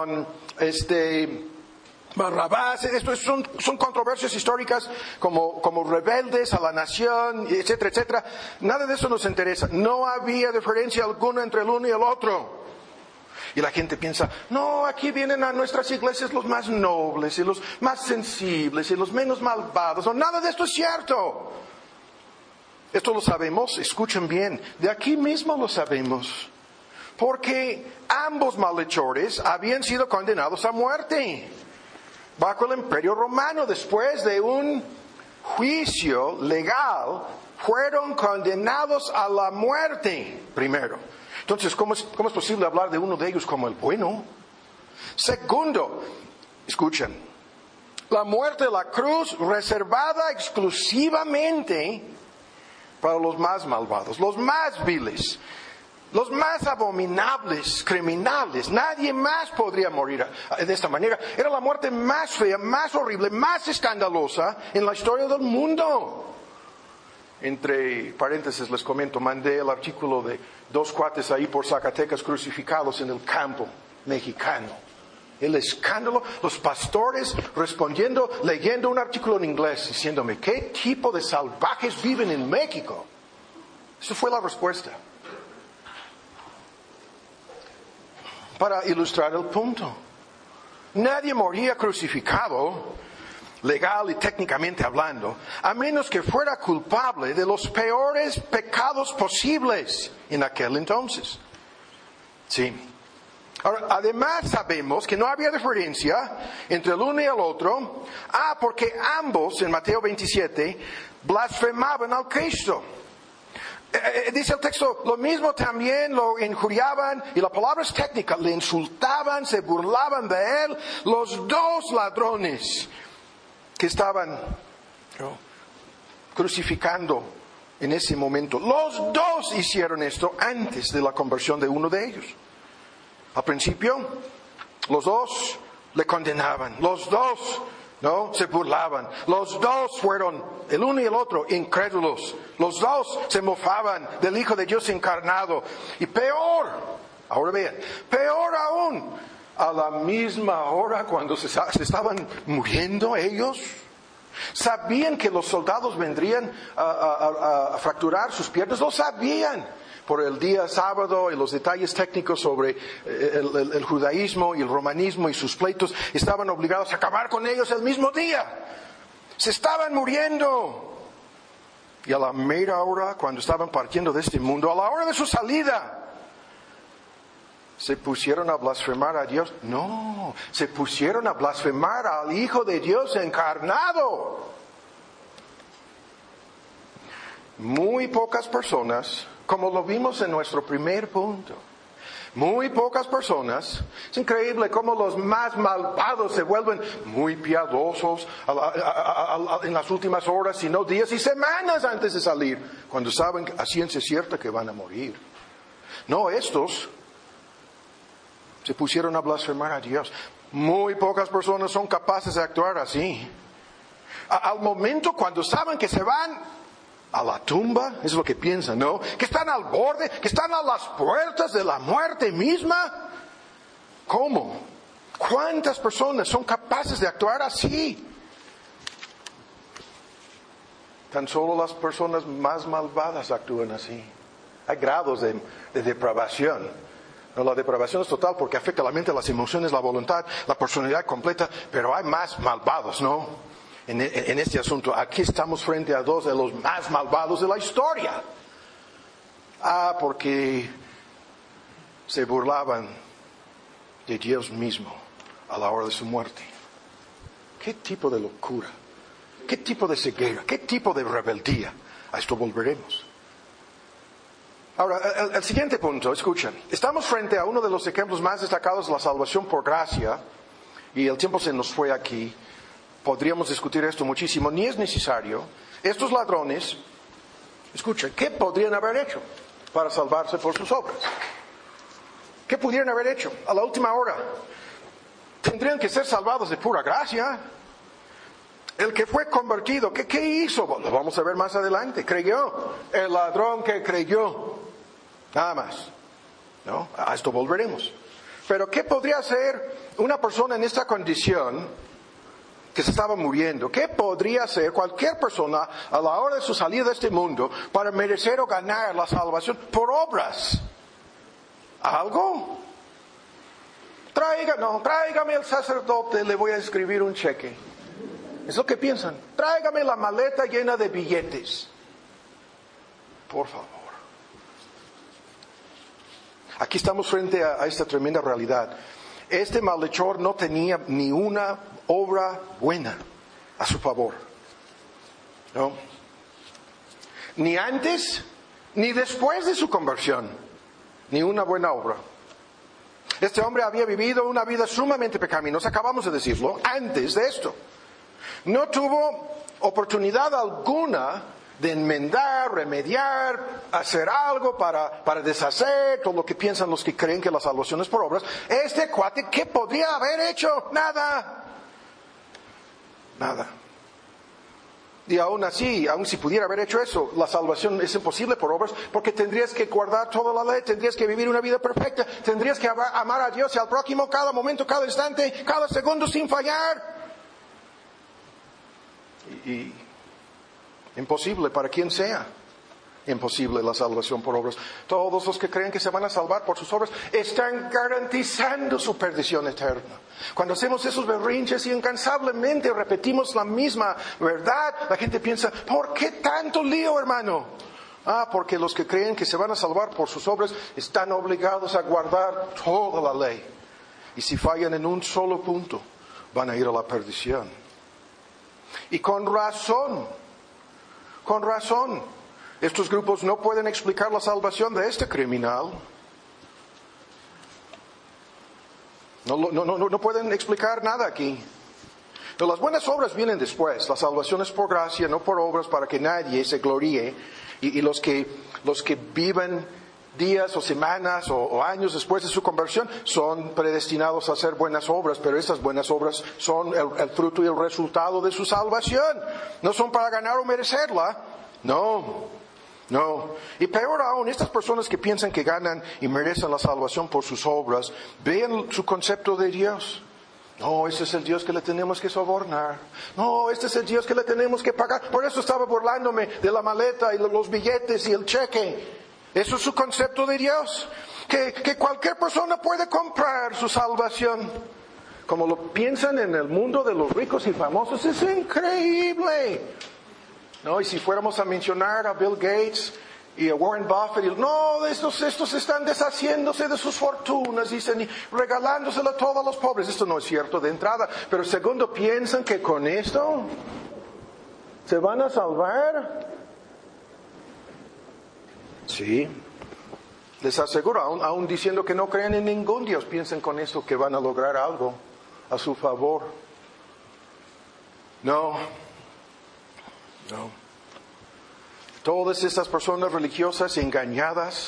Barrabás. Esto son controversias históricas como rebeldes a la nación, etcétera, etcétera. Nada de eso nos interesa. No había diferencia alguna entre el uno y el otro. Y la gente piensa, no, aquí vienen a nuestras iglesias los más nobles y los más sensibles y los menos malvados. No, nada de esto es cierto. Esto lo sabemos, escuchen bien, de aquí mismo lo sabemos. Porque ambos malhechores habían sido condenados a muerte bajo el Imperio Romano. Después de un juicio legal, fueron condenados a la muerte primero. Entonces, ¿cómo es posible hablar de uno de ellos como el bueno? Segundo, escuchen, la muerte de la cruz reservada exclusivamente para los más malvados, los más viles, los más abominables, criminales. Nadie más podría morir de esta manera. Era la muerte más fea, más horrible, más escandalosa en la historia del mundo. Entre paréntesis les comento, mandé el artículo de 2 cuates ahí por Zacatecas crucificados en el campo mexicano. El escándalo, los pastores respondiendo, leyendo un artículo en inglés, diciéndome, ¿qué tipo de salvajes viven en México? Esa fue la respuesta. Para ilustrar el punto. Nadie moría crucificado, legal y técnicamente hablando, a menos que fuera culpable de los peores pecados posibles en aquel entonces. Sí. Ahora, además sabemos que no había diferencia entre el uno y el otro. Porque ambos, en Mateo 27, blasfemaban al Cristo. Dice el texto, lo mismo también lo injuriaban, y la palabra es técnica, le insultaban, se burlaban de él, los dos ladrones que estaban crucificando en ese momento. Los dos hicieron esto antes de la conversión de uno de ellos. Al principio, los dos le condenaban, los dos se burlaban, los dos fueron, el uno y el otro, incrédulos, los dos se mofaban del Hijo de Dios encarnado. Y peor, ahora vean, peor aún, a la misma hora cuando se estaban muriendo ellos, sabían que los soldados vendrían a fracturar sus piernas, lo sabían. Por el día sábado y los detalles técnicos sobre el judaísmo y el romanismo y sus pleitos, estaban obligados a acabar con ellos el mismo día. Se estaban muriendo. Y a la mera hora, cuando estaban partiendo de este mundo, a la hora de su salida, ¿se pusieron a blasfemar a Dios? No, se pusieron a blasfemar al Hijo de Dios encarnado. Muy pocas personas, como lo vimos en nuestro primer punto, muy pocas personas, es increíble cómo los más malvados se vuelven muy piadosos en las últimas horas, sino días y semanas antes de salir, cuando saben a ciencia cierta que van a morir. No, estos se pusieron a blasfemar a Dios. Muy pocas personas son capaces de actuar así. Al momento cuando saben que se van a la tumba, eso es lo que piensan, ¿no? Que están al borde, que están a las puertas de la muerte misma. ¿Cómo? ¿Cuántas personas son capaces de actuar así? Tan solo las personas más malvadas actúan así. Hay grados de depravación. No, la depravación es total porque afecta la mente, las emociones, la voluntad, la personalidad completa, pero hay más malvados, ¿no? En este asunto, aquí estamos frente a dos de los más malvados de la historia. Porque se burlaban de Dios mismo a la hora de su muerte. ¿Qué tipo de locura? ¿Qué tipo de ceguera? ¿Qué tipo de rebeldía? A esto volveremos. Ahora, el siguiente punto, escuchen. Estamos frente a uno de los ejemplos más destacados de la salvación por gracia, y el tiempo se nos fue aquí. Podríamos discutir esto muchísimo, ni es necesario. Estos ladrones, escuchen, ¿qué podrían haber hecho para salvarse por sus obras? ¿Qué pudieran haber hecho a la última hora? Tendrían que ser salvados de pura gracia. El que fue convertido, ¿qué hizo? Lo vamos a ver más adelante. Creyó. El ladrón que creyó. Nada más. ¿No? A esto volveremos. Pero ¿qué podría hacer una persona en esta condición que se estaba muriendo? ¿Qué podría hacer cualquier persona a la hora de su salida de este mundo para merecer o ganar la salvación por obras? ¿Algo? Tráigame el sacerdote, le voy a escribir un cheque. Es lo que piensan. Tráigame la maleta llena de billetes. Por favor. Aquí estamos frente a esta tremenda realidad. Este malhechor no tenía ni una obra buena a su favor. ¿No? Ni antes, ni después de su conversión. Ni una buena obra. Este hombre había vivido una vida sumamente pecaminosa, acabamos de decirlo, antes de esto. No tuvo oportunidad alguna de enmendar, remediar, hacer algo para deshacer todo lo que piensan los que creen que la salvación es por obras. Este cuate, ¿qué podría haber hecho? Nada. Y aún así, aún si pudiera haber hecho eso, la salvación es imposible por obras, porque tendrías que guardar toda la ley, tendrías que vivir una vida perfecta, tendrías que amar a Dios y al prójimo cada momento, cada instante, cada segundo sin fallar. Y imposible para quien sea. Imposible la salvación por obras. Todos los que creen que se van a salvar por sus obras están garantizando su perdición eterna. Cuando hacemos esos berrinches y incansablemente repetimos la misma verdad, la gente piensa, ¿por qué tanto lío, hermano? Porque los que creen que se van a salvar por sus obras están obligados a guardar toda la ley. Y si fallan en un solo punto, van a ir a la perdición. Y con razón. Estos grupos no pueden explicar la salvación de este criminal. No pueden explicar nada aquí. Pero las buenas obras vienen después. La salvación es por gracia, no por obras, para que nadie se gloríe. Y los que viven días o semanas o años después de su conversión son predestinados a hacer buenas obras, pero esas buenas obras son el fruto y el resultado de su salvación. No son para ganar o merecerla. No. Y peor aún, estas personas que piensan que ganan y merecen la salvación por sus obras, ven su concepto de Dios. No, ese es el Dios que le tenemos que sobornar. No, este es el Dios que le tenemos que pagar. Por eso estaba burlándome de la maleta y los billetes y el cheque. Eso es su concepto de Dios. Que cualquier persona puede comprar su salvación. Como lo piensan en el mundo de los ricos y famosos, es increíble. No, y si fuéramos a mencionar a Bill Gates y a Warren Buffett, no, estos están deshaciéndose de sus fortunas, dicen, y regalándoselo a todos los pobres. Esto no es cierto de entrada, pero segundo, piensan que con esto se van a salvar. Sí, les aseguro, aún diciendo que no creen en ningún Dios, piensan con esto que van a lograr algo a su favor. No. Todas estas personas religiosas engañadas,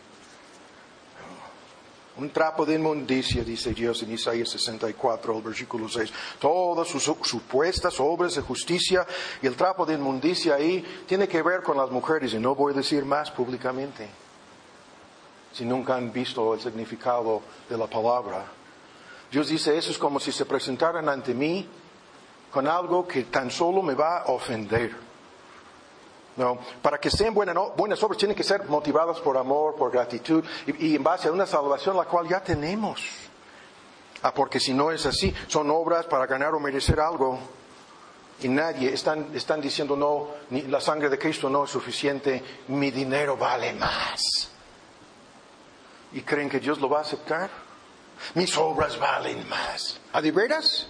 un trapo de inmundicia, dice Dios en Isaías 64, el versículo 6. Todas sus supuestas obras de justicia y el trapo de inmundicia ahí tiene que ver con las mujeres, y no voy a decir más públicamente, si nunca han visto el significado de la palabra. Dios dice, eso es como si se presentaran ante mí con algo que tan solo me va a ofender. No, para que sean buenas obras tienen que ser motivadas por amor, por gratitud y en base a una salvación la cual ya tenemos. Porque si no es así, son obras para ganar o merecer algo. Y nadie, están diciendo no, ni la sangre de Cristo no es suficiente, mi dinero vale más. ¿Y creen que Dios lo va a aceptar? Mis obras valen más. ¿A de veras?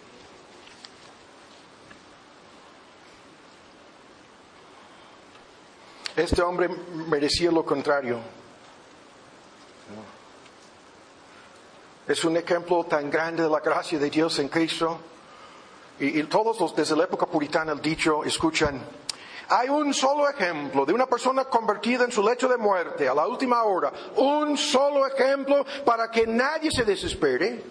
Este hombre merecía lo contrario. Es un ejemplo tan grande de la gracia de Dios en Cristo. Y todos desde la época puritana, el dicho, escuchan, hay un solo ejemplo de una persona convertida en su lecho de muerte a la última hora. Un solo ejemplo para que nadie se desespere.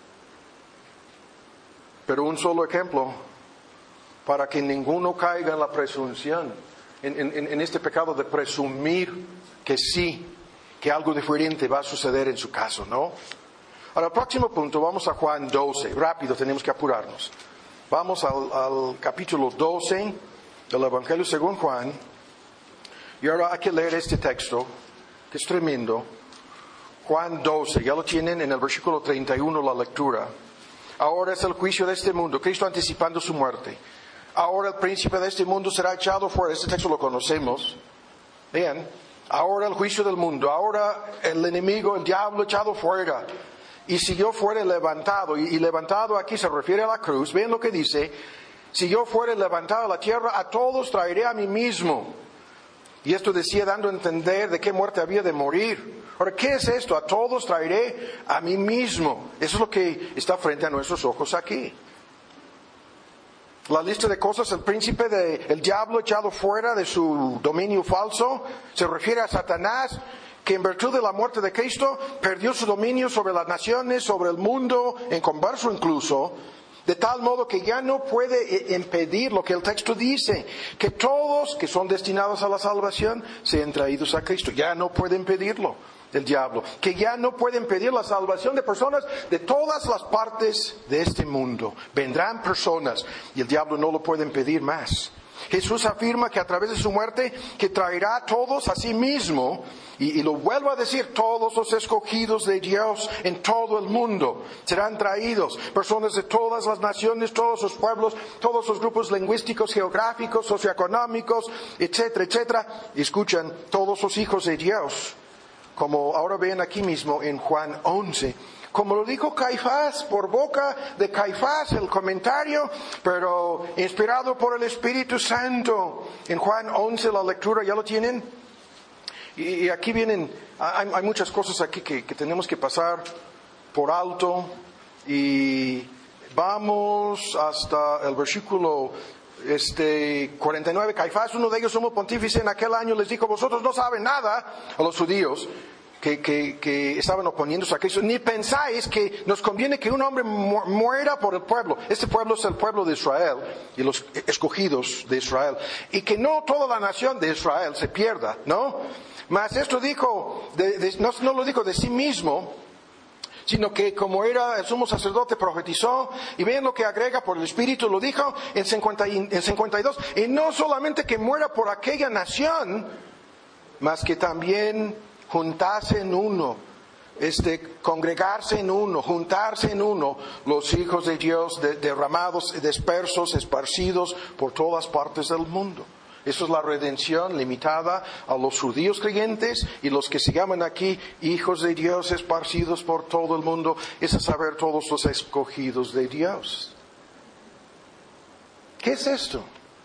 Pero un solo ejemplo para que ninguno caiga en la presunción. En este pecado de presumir que sí, que algo diferente va a suceder en su caso, ¿no? Ahora, el próximo punto, vamos a Juan 12. Rápido, tenemos que apurarnos. Vamos al capítulo 12 del Evangelio según Juan. Y ahora hay que leer este texto, que es tremendo. Juan 12, ya lo tienen en el versículo 31 la lectura. Ahora es el juicio de este mundo, Cristo anticipando su muerte. Ahora el príncipe de este mundo será echado fuera. Este texto lo conocemos. Vean, ahora el juicio del mundo. Ahora el enemigo, el diablo echado fuera. Y si yo fuere levantado, y levantado aquí se refiere a la cruz. Vean lo que dice. Si yo fuere levantado a la tierra, a todos traeré a mí mismo. Y esto decía dando a entender de qué muerte había de morir. Ahora, ¿qué es esto? A todos traeré a mí mismo. Eso es lo que está frente a nuestros ojos aquí. La lista de cosas, el príncipe del diablo echado fuera de su dominio falso, se refiere a Satanás, que en virtud de la muerte de Cristo perdió su dominio sobre las naciones, sobre el mundo, en converso incluso, De tal modo que ya no puede impedir lo que el texto dice, que todos que son destinados a la salvación sean traídos a Cristo. Ya no puede impedirlo el diablo. Que ya no puede impedir la salvación de personas de todas las partes de este mundo. Vendrán personas y el diablo no lo puede impedir más. Jesús afirma que a través de su muerte que traerá a todos a sí mismo, y lo vuelvo a decir, todos los escogidos de Dios en todo el mundo serán traídos, personas de todas las naciones, todos los pueblos, todos los grupos lingüísticos, geográficos, socioeconómicos, etcétera, etcétera. Escuchan, todos los hijos de Dios, como ahora ven aquí mismo en Juan 11. Como lo dijo Caifás, por boca de Caifás, el comentario, pero inspirado por el Espíritu Santo. En Juan 11, la lectura, ¿ya lo tienen? Y aquí vienen, hay muchas cosas aquí que tenemos que pasar por alto. Y vamos hasta el versículo 49. Caifás, uno de ellos, sumo pontífice, en aquel año les dijo, vosotros no saben nada, a los judíos, que estaban oponiéndose a Cristo, ni pensáis que nos conviene que un hombre muera por el pueblo. Este pueblo es el pueblo de Israel y los escogidos de Israel, y que no toda la nación de Israel se pierda, ¿no? Mas esto dijo, no lo dijo de sí mismo, sino que como era el sumo sacerdote profetizó, y ven lo que agrega por el Espíritu, lo dijo en 52, y no solamente que muera por aquella nación, mas que también juntarse en uno, congregarse en uno, juntarse en uno, los hijos de Dios derramados, dispersos, esparcidos por todas partes del mundo. Eso es la redención limitada a los judíos creyentes y los que se llaman aquí hijos de Dios esparcidos por todo el mundo. Es a saber, todos los escogidos de Dios. ¿Qué es esto?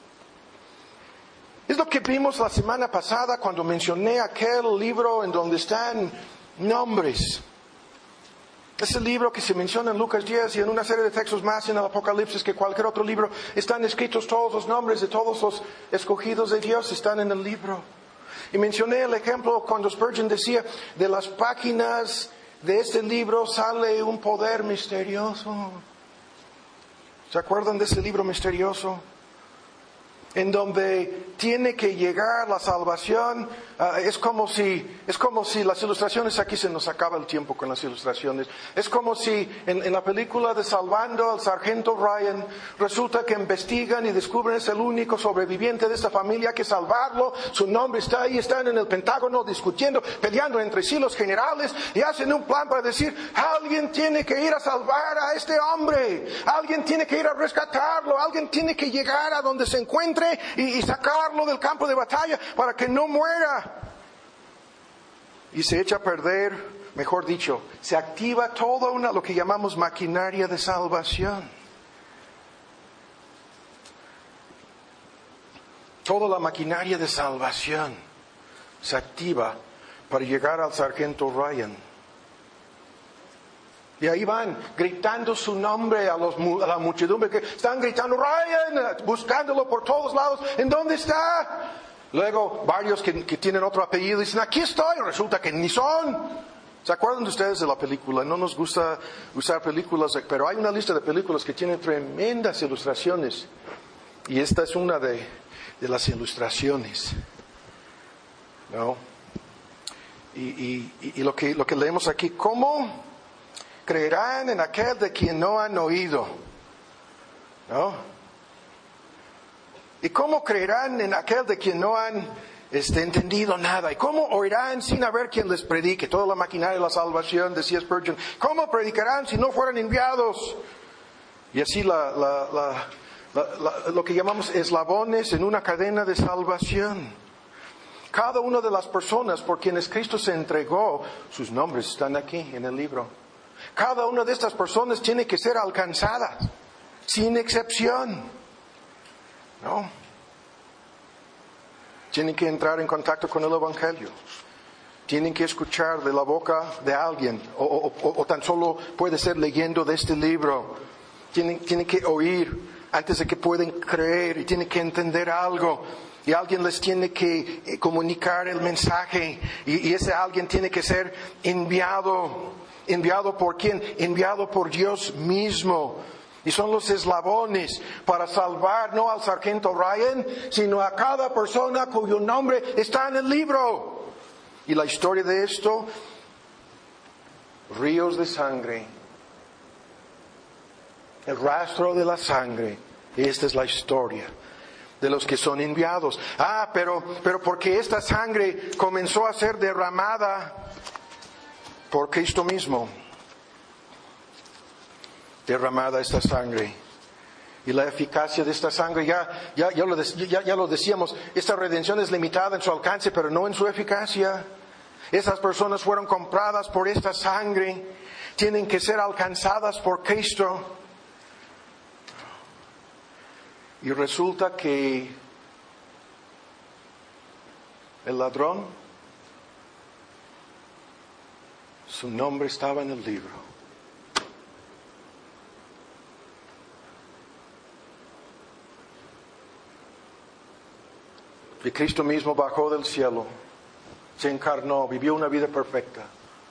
Es lo que vimos la semana pasada cuando mencioné aquel libro en donde están nombres. Ese libro que se menciona en Lucas 10 y en una serie de textos más en el Apocalipsis, que cualquier otro libro, están escritos todos los nombres de todos los escogidos de Dios, están en el libro. Y mencioné el ejemplo cuando Spurgeon decía, de las páginas de este libro sale un poder misterioso. ¿Se acuerdan de ese libro misterioso? En donde tiene que llegar la salvación. Es como si las ilustraciones, aquí se nos acaba el tiempo con las ilustraciones. Es como si en la película de Salvando al Sargento Ryan, resulta que investigan y descubren es el único sobreviviente de esta familia, hay que salvarlo, su nombre está ahí, están en el Pentágono discutiendo, peleando entre sí los generales, y hacen un plan para decir, alguien tiene que ir a salvar a este hombre, alguien tiene que ir a rescatarlo, alguien tiene que llegar a donde se encuentre y sacarlo del campo de batalla para que no muera. Y se echa a perder, mejor dicho, se activa toda lo que llamamos maquinaria de salvación. Toda la maquinaria de salvación se activa para llegar al sargento Ryan. Y ahí van gritando su nombre a la muchedumbre, que están gritando Ryan, buscándolo por todos lados. ¿En dónde está? Luego varios que tienen otro apellido dicen, aquí estoy. Resulta que ni son. ¿Se acuerdan de ustedes de la película? No nos gusta usar películas, pero hay una lista de películas que tienen tremendas ilustraciones. Y esta es una de las ilustraciones, ¿no? Y lo que leemos aquí, ¿cómo creerán en aquel de quien no han oído? ¿No? ¿Y cómo creerán en aquel de quien no han entendido nada? ¿Y cómo oirán sin haber quien les predique? Toda la maquinaria de la salvación, decía Spurgeon. ¿Cómo predicarán si no fueran enviados? Y así lo que llamamos eslabones en una cadena de salvación. Cada una de las personas por quienes Cristo se entregó, sus nombres están aquí en el libro. Cada una de estas personas tiene que ser alcanzada, sin excepción. ¿No? Tienen que entrar en contacto con el Evangelio. Tienen que escuchar de la boca de alguien, o tan solo puede ser leyendo de este libro. Tienen que oír antes de que puedan creer, y tienen que entender algo. Y alguien les tiene que comunicar el mensaje, y ese alguien tiene que ser enviado. ¿Enviado por quién? Enviado por Dios mismo. Y son los eslabones para salvar no al sargento Ryan, sino a cada persona cuyo nombre está en el libro. Y la historia de esto, ríos de sangre, el rastro de la sangre. Esta es la historia de los que son enviados. Pero porque esta sangre comenzó a ser derramada por Cristo mismo. Derramada esta sangre. Y la eficacia de esta sangre, ya lo decíamos, esta redención es limitada en su alcance, pero no en su eficacia. Esas personas fueron compradas por esta sangre, tienen que ser alcanzadas por Cristo. Y resulta que el ladrón, su nombre estaba en el libro. Y Cristo mismo bajó del cielo, se encarnó, vivió una vida perfecta.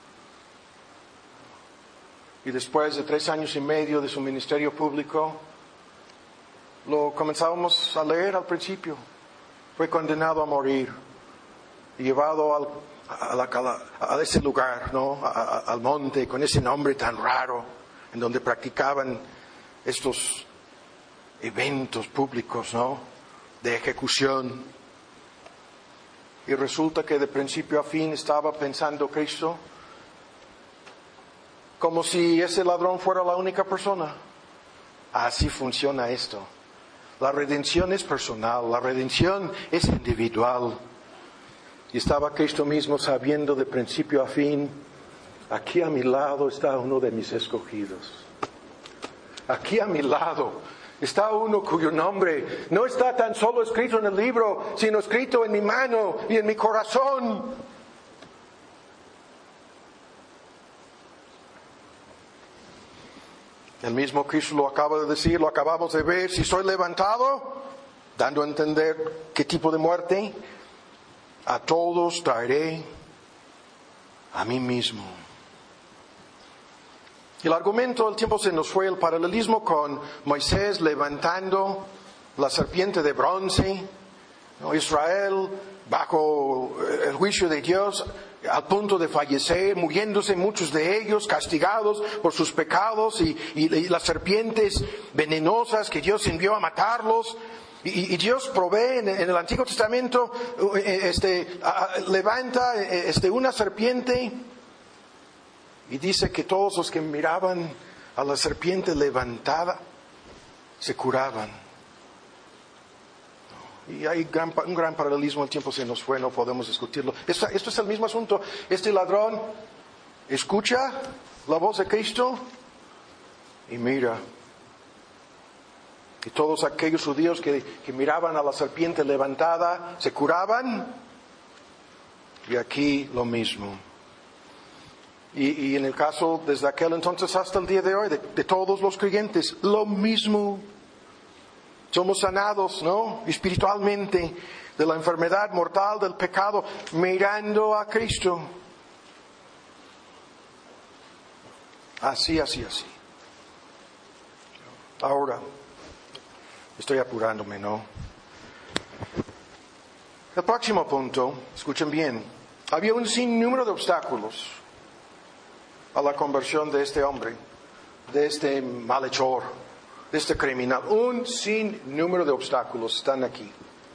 Y después de 3 años y medio de su ministerio público, lo comenzábamos a leer al principio. Fue condenado a morir y llevado a ese lugar, ¿no? Al monte con ese nombre tan raro, en donde practicaban estos eventos públicos, ¿no? De ejecución. Y resulta que de principio a fin estaba pensando Cristo como si ese ladrón fuera la única persona. Así funciona esto. La redención es personal, la redención es individual. Y estaba Cristo mismo sabiendo de principio a fin, aquí a mi lado está uno de mis escogidos. Aquí a mi lado está uno cuyo nombre no está tan solo escrito en el libro, sino escrito en mi mano y en mi corazón. El mismo Cristo lo acaba de decir, lo acabamos de ver. Si soy levantado, dando a entender qué tipo de muerte, a todos traeré a mí mismo. El argumento, el tiempo se nos fue, el paralelismo con Moisés levantando la serpiente de bronce, ¿no? Israel bajo el juicio de Dios, al punto de fallecer, muriéndose muchos de ellos, castigados por sus pecados y las serpientes venenosas que Dios envió a matarlos. Y Dios provee en el Antiguo Testamento, levanta una serpiente. Y dice que todos los que miraban a la serpiente levantada se curaban. Y hay un gran paralelismo, el tiempo se nos fue, no podemos discutirlo. Esto es el mismo asunto. Este ladrón escucha la voz de Cristo y mira. Y todos aquellos judíos que miraban a la serpiente levantada se curaban. Y aquí lo mismo. Y en el caso desde aquel entonces hasta el día de hoy, de todos los creyentes, lo mismo. Somos sanados, ¿no? Espiritualmente de la enfermedad mortal del pecado, mirando a Cristo. Así. Ahora, estoy apurándome, ¿no? El próximo punto, escuchen bien, había un sinnúmero de obstáculos a la conversión de este hombre, de este malhechor, de este criminal. Un sinnúmero de obstáculos están aquí.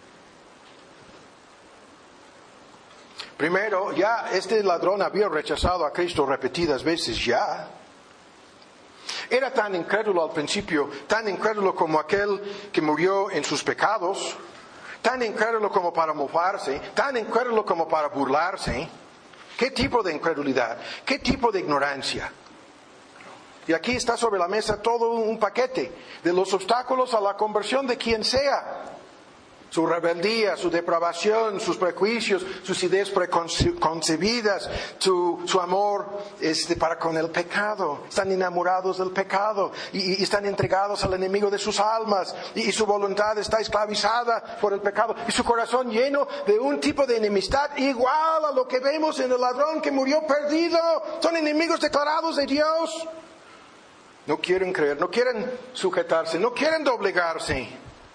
Primero, ya este ladrón había rechazado a Cristo repetidas veces ya. Era tan incrédulo al principio, tan incrédulo como aquel que murió en sus pecados, tan incrédulo como para mofarse, tan incrédulo como para burlarse. ¿Qué tipo de incredulidad? ¿Qué tipo de ignorancia? Y aquí está sobre la mesa todo un paquete de los obstáculos a la conversión de quien sea. Su rebeldía, su depravación, sus prejuicios, sus ideas preconcebidas, su amor para con el pecado. Están enamorados del pecado y están entregados al enemigo de sus almas. Y su voluntad está esclavizada por el pecado. Y su corazón lleno de un tipo de enemistad igual a lo que vemos en el ladrón que murió perdido. Son enemigos declarados de Dios. No quieren creer, no quieren sujetarse, no quieren doblegarse.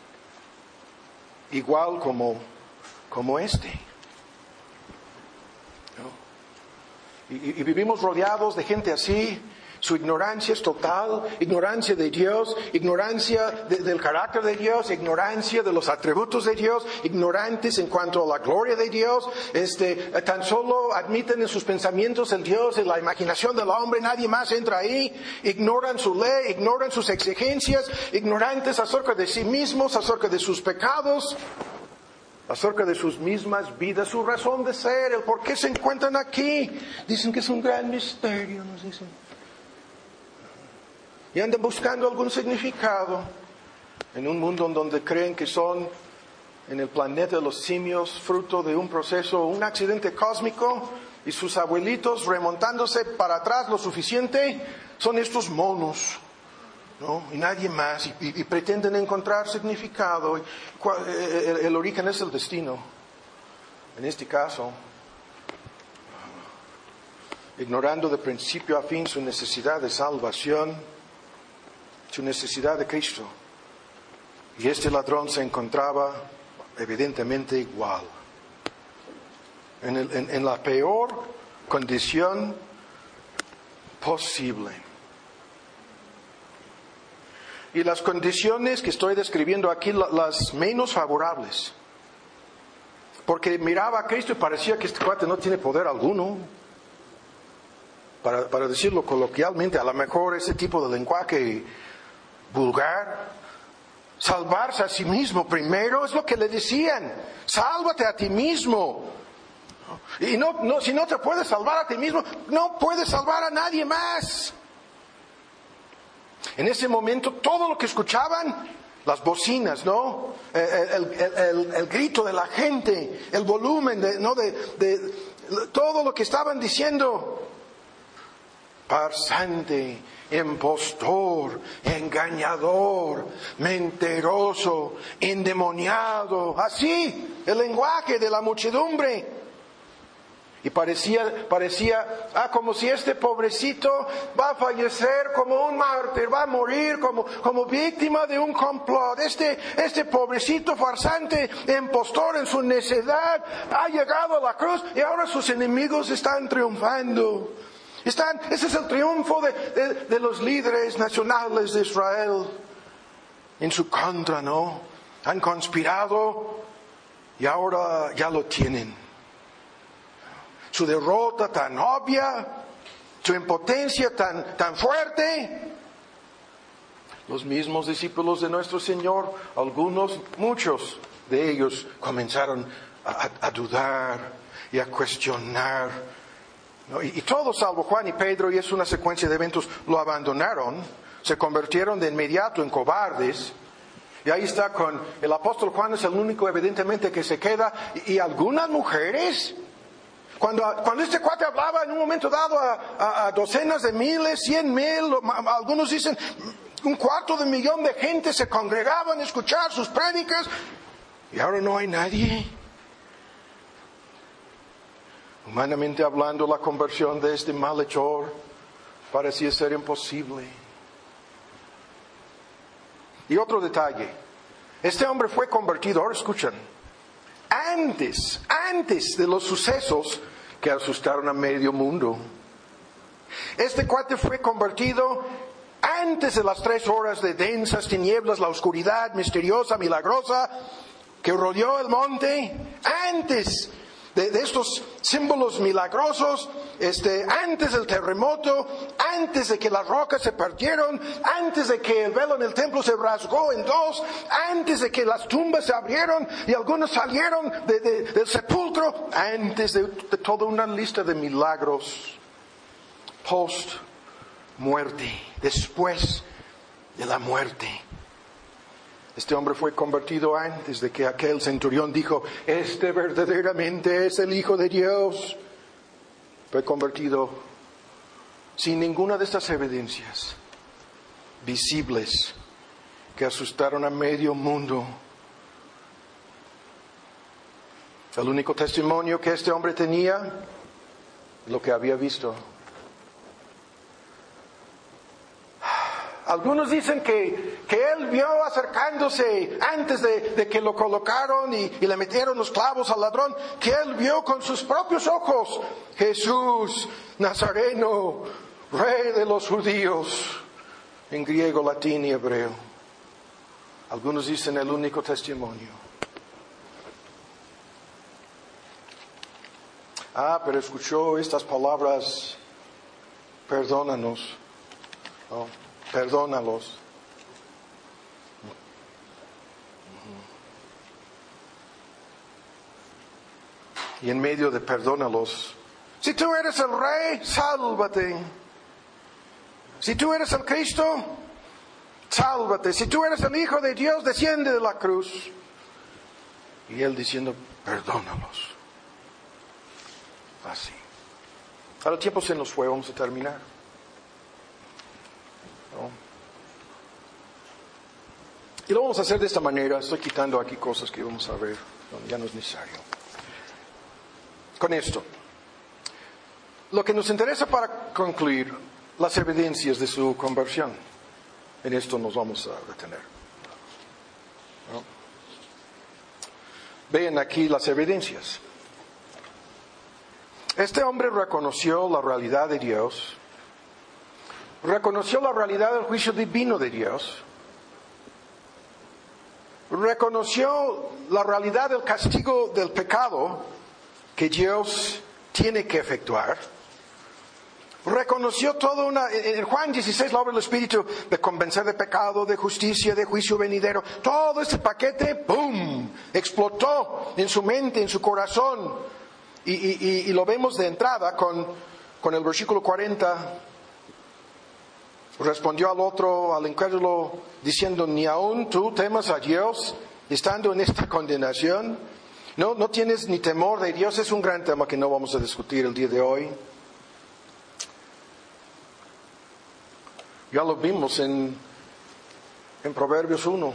Igual como este. ¿No? Y vivimos rodeados de gente así. Su ignorancia es total, ignorancia de Dios, ignorancia del carácter de Dios, ignorancia de los atributos de Dios, ignorantes en cuanto a la gloria de Dios, tan solo admiten en sus pensamientos el Dios, en la imaginación del hombre, nadie más entra ahí, ignoran su ley, ignoran sus exigencias, ignorantes acerca de sí mismos, acerca de sus pecados, acerca de sus mismas vidas, su razón de ser, el por qué se encuentran aquí. Dicen que es un gran misterio, nos dicen. Y andan buscando algún significado en un mundo en donde creen que son en el planeta de los simios, fruto de un proceso, un accidente cósmico, y sus abuelitos remontándose para atrás lo suficiente, son estos monos, ¿no? Y nadie más, y pretenden encontrar significado. El origen es el destino, en este caso, ignorando de principio a fin su necesidad de salvación, su necesidad de Cristo. Y este ladrón se encontraba evidentemente igual, en la peor condición posible. Y las condiciones que estoy describiendo aquí, las menos favorables. Porque miraba a Cristo y parecía que este cuate no tiene poder alguno. Para decirlo coloquialmente, a lo mejor ese tipo de lenguaje vulgar, salvarse a sí mismo primero, es lo que le decían, sálvate a ti mismo. Y si no te puedes salvar a ti mismo, no puedes salvar a nadie más. En ese momento todo lo que escuchaban, las bocinas, ¿no? El grito de la gente, el volumen de todo lo que estaban diciendo. Farsante, impostor, engañador, mentiroso, endemoniado. Así, el lenguaje de la muchedumbre. Y parecía, como si este pobrecito va a fallecer como un mártir, va a morir como víctima de un complot. Este pobrecito farsante, impostor en su necedad, ha llegado a la cruz y ahora sus enemigos están triunfando. Ese es el triunfo de los líderes nacionales de Israel en su contra, ¿no? Han conspirado y ahora ya lo tienen. Su derrota tan obvia, su impotencia tan fuerte. Los mismos discípulos de nuestro Señor, muchos de ellos comenzaron a dudar y a cuestionar. ¿No? Y todos, salvo Juan y Pedro, y es una secuencia de eventos, lo abandonaron, se convirtieron de inmediato en cobardes. Y ahí está con el apóstol Juan, es el único evidentemente que se queda, y algunas mujeres. Cuando este cuate hablaba en un momento dado a docenas de miles, 100,000, algunos dicen 250,000 de gente se congregaban a escuchar sus prédicas, y ahora no hay nadie. Humanamente hablando, la conversión de este malhechor parecía ser imposible. Y otro detalle, este hombre fue convertido, ahora escuchan, antes de los sucesos que asustaron a medio mundo. Este cuate fue convertido antes de las 3 horas de densas tinieblas, la oscuridad misteriosa, milagrosa, que rodeó el monte, antes de estos símbolos milagrosos, antes del terremoto, antes de que las rocas se partieron, antes de que el velo en el templo se rasgó en 2, antes de que las tumbas se abrieron y algunos salieron del sepulcro, antes de toda una lista de milagros, post muerte, después de la muerte. Este hombre fue convertido antes de que aquel centurión dijo, este verdaderamente es el Hijo de Dios. Fue convertido sin ninguna de estas evidencias visibles que asustaron a medio mundo. El único testimonio que este hombre tenía, lo que había visto. Algunos dicen que él vio acercándose antes de que lo colocaron y le metieron los clavos al ladrón, que él vio con sus propios ojos: Jesús Nazareno, Rey de los judíos, en griego, latín y hebreo. Algunos dicen el único testimonio. Pero escuchó estas palabras: perdónanos. Oh, perdónalos. Y en medio de perdónalos: si tú eres el Rey, sálvate. Si tú eres el Cristo, sálvate. Si tú eres el Hijo de Dios, desciende de la cruz. Y él diciendo: perdónalos. Así. Ahora el tiempo se nos fue, vamos a terminar. ¿No? Y lo vamos a hacer de esta manera. Estoy quitando aquí cosas que vamos a ver, ya no es necesario. Con esto, lo que nos interesa para concluir, las evidencias de su conversión. En esto nos vamos a detener. ¿No? Vean aquí las evidencias. Este hombre reconoció la realidad de Dios, reconoció la realidad del juicio divino de Dios, reconoció la realidad del castigo del pecado que Dios tiene que efectuar, reconoció en Juan 16 la obra del Espíritu de convencer de pecado, de justicia, de juicio venidero. Todo este paquete, ¡pum!, explotó en su mente, en su corazón. Y lo vemos de entrada con el versículo 40. Respondió al incrédulo, diciendo: ¿ni aún tú temas a Dios, estando en esta condenación? No tienes ni temor de Dios. Es un gran tema que no vamos a discutir el día de hoy. Ya lo vimos en Proverbios 1.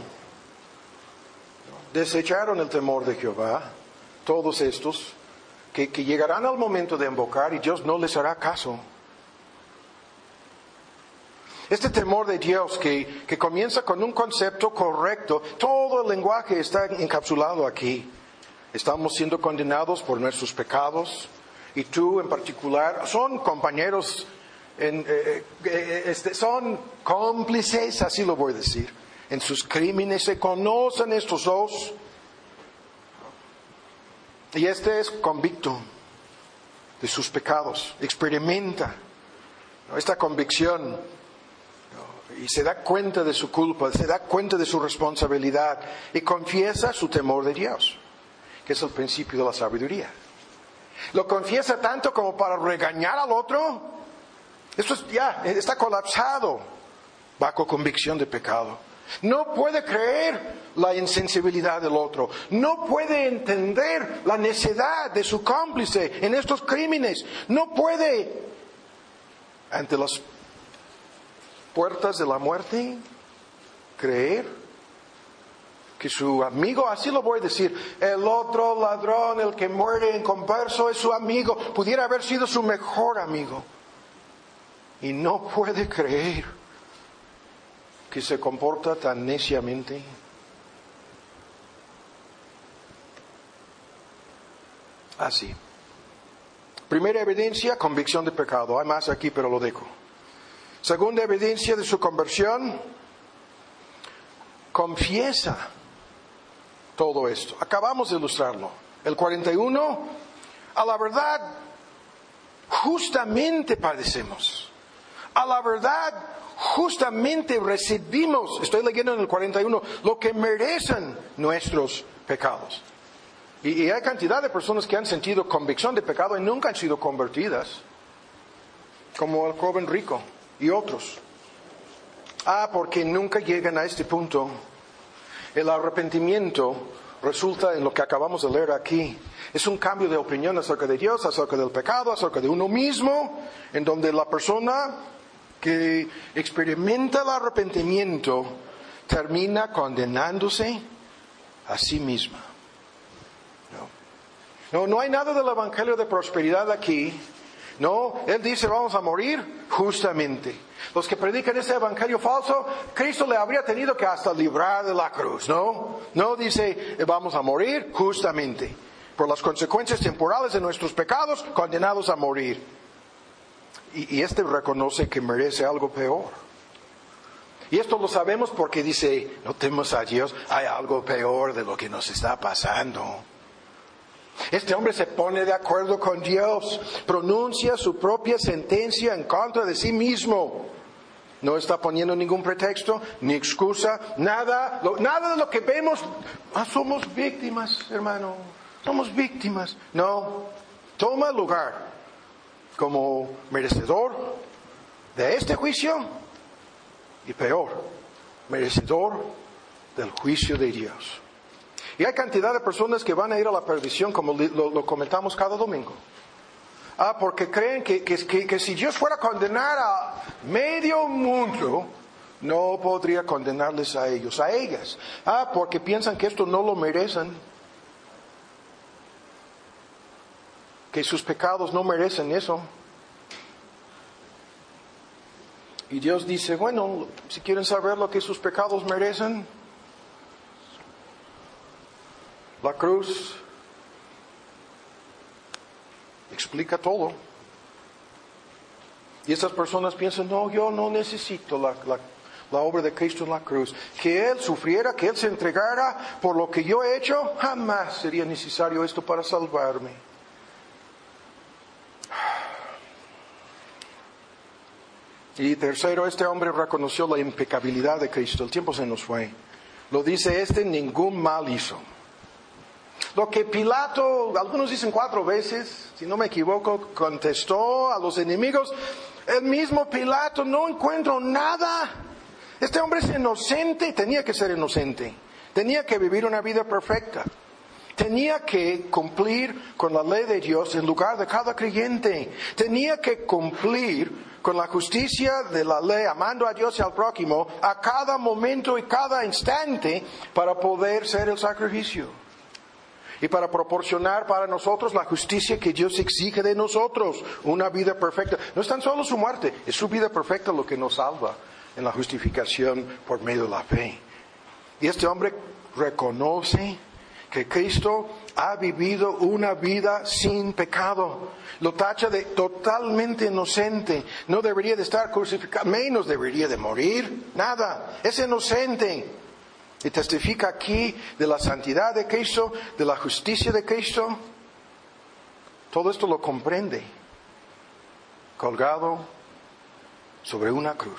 Desecharon el temor de Jehová, todos estos, que llegarán al momento de invocar y Dios no les hará caso. Este temor de Dios que comienza con un concepto correcto, todo el lenguaje está encapsulado aquí. Estamos siendo condenados por nuestros pecados, y tú en particular, son compañeros, son cómplices, así lo voy a decir, en sus crímenes. Se conocen estos dos. Y este es convicto de sus pecados, experimenta esta convicción y se da cuenta de su culpa, se da cuenta de su responsabilidad y confiesa su temor de Dios, que es el principio de la sabiduría. Lo confiesa tanto como para regañar al otro. Esto ya está colapsado bajo convicción de pecado. No puede creer la insensibilidad del otro. No puede entender la necedad de su cómplice en estos crímenes. No puede, ante las puertas de la muerte, creer que su amigo, así lo voy a decir, el otro ladrón, el que muere en converso, es su amigo. Pudiera haber sido su mejor amigo. Y no puede creer que se comporta tan neciamente. Así. Primera evidencia, convicción de pecado. Hay más aquí, pero lo dejo. Segunda evidencia de su conversión, confiesa todo esto. Acabamos de ilustrarlo. El 41, a la verdad, justamente padecemos. A la verdad, justamente recibimos, estoy leyendo en el 41, lo que merecen nuestros pecados. Y hay cantidad de personas que han sentido convicción de pecado y nunca han sido convertidas, como el joven rico y otros. Porque nunca llegan a este punto. El arrepentimiento resulta en lo que acabamos de leer aquí. Es un cambio de opinión acerca de Dios, acerca del pecado, acerca de uno mismo, en donde la persona que experimenta el arrepentimiento termina condenándose a sí misma. No hay nada del Evangelio de prosperidad aquí No, Él dice vamos a morir justamente. Los que predican este evangelio falso, Cristo le habría tenido que hasta librar de la cruz, ¿no? No dice vamos a morir justamente. Por las consecuencias temporales de nuestros pecados, condenados a morir. Y este reconoce que merece algo peor. Y esto lo sabemos porque dice, no temas a Dios, hay algo peor de lo que nos está pasando. Este hombre se pone de acuerdo con Dios, pronuncia su propia sentencia en contra de sí mismo. No está poniendo ningún pretexto, ni excusa, nada de lo que vemos. Somos víctimas, hermano, somos víctimas. No, toma lugar como merecedor de este juicio y peor, merecedor del juicio de Dios. Y hay cantidad de personas que van a ir a la perdición, como lo comentamos cada domingo. Porque creen que si Dios fuera a condenar a medio mundo, no podría condenarles a ellos, a ellas. Porque piensan que esto no lo merecen. Que sus pecados no merecen eso. Y Dios dice, bueno, si quieren saber lo que sus pecados merecen, la cruz explica todo. Y esas personas piensan, no, yo no necesito la obra de Cristo en la cruz. Que Él sufriera, que Él se entregara por lo que yo he hecho, jamás sería necesario esto para salvarme. Y tercero, este hombre reconoció la impecabilidad de Cristo. El tiempo se nos fue. Lo dice ningún mal hizo. Lo que Pilato, algunos dicen 4 veces, si no me equivoco, contestó a los enemigos. El mismo Pilato, no encuentro nada. Este hombre es inocente, tenía que ser inocente. Tenía que vivir una vida perfecta. Tenía que cumplir con la ley de Dios en lugar de cada creyente. Tenía que cumplir con la justicia de la ley, amando a Dios y al prójimo a cada momento y cada instante para poder ser el sacrificio. Y para proporcionar para nosotros la justicia que Dios exige de nosotros, una vida perfecta. No es tan solo su muerte, es su vida perfecta lo que nos salva en la justificación por medio de la fe. Y este hombre reconoce que Cristo ha vivido una vida sin pecado. Lo tacha de totalmente inocente. No debería de estar crucificado, menos debería de morir. Nada, es inocente. Y testifica aquí de la santidad de Cristo, de la justicia de Cristo. Todo esto lo comprende, colgado sobre una cruz.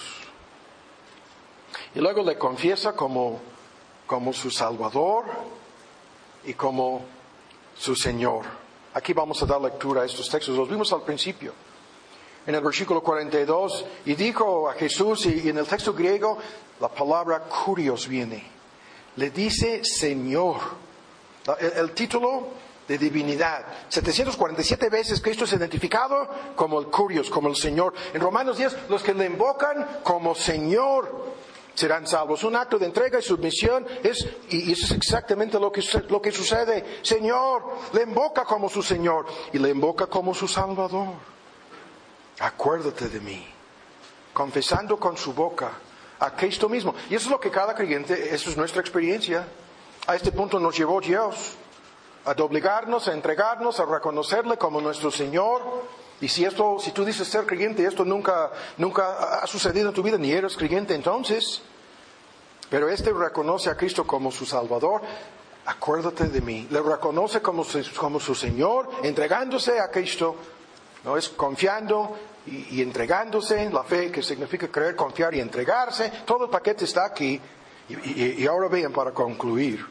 Y luego le confiesa como su Salvador y como su Señor. Aquí vamos a dar lectura a estos textos. Los vimos al principio. En el versículo 42, y dijo a Jesús, y en el texto griego, la palabra kurios viene. Le dice Señor. El título de divinidad. 747 veces Cristo es identificado como el kurios, como el Señor. En Romanos 10, los que le invocan como Señor serán salvos. Un acto de entrega y submisión y eso es exactamente lo que sucede. Señor, le invoca como su Señor y le invoca como su Salvador. Acuérdate de mí. Confesando con su boca a Cristo mismo. Y eso es lo que cada creyente, eso es nuestra experiencia. A este punto nos llevó Dios. A doblegarnos, a entregarnos, a reconocerle como nuestro Señor. Y si tú dices ser creyente y esto nunca ha sucedido en tu vida, ni eres creyente entonces. Pero reconoce a Cristo como su Salvador. Acuérdate de mí. Le reconoce como su Señor, entregándose a Cristo. No es confiando y entregándose. La fe, que significa creer, confiar y entregarse. Todo el paquete está aquí. Y ahora vean para concluir.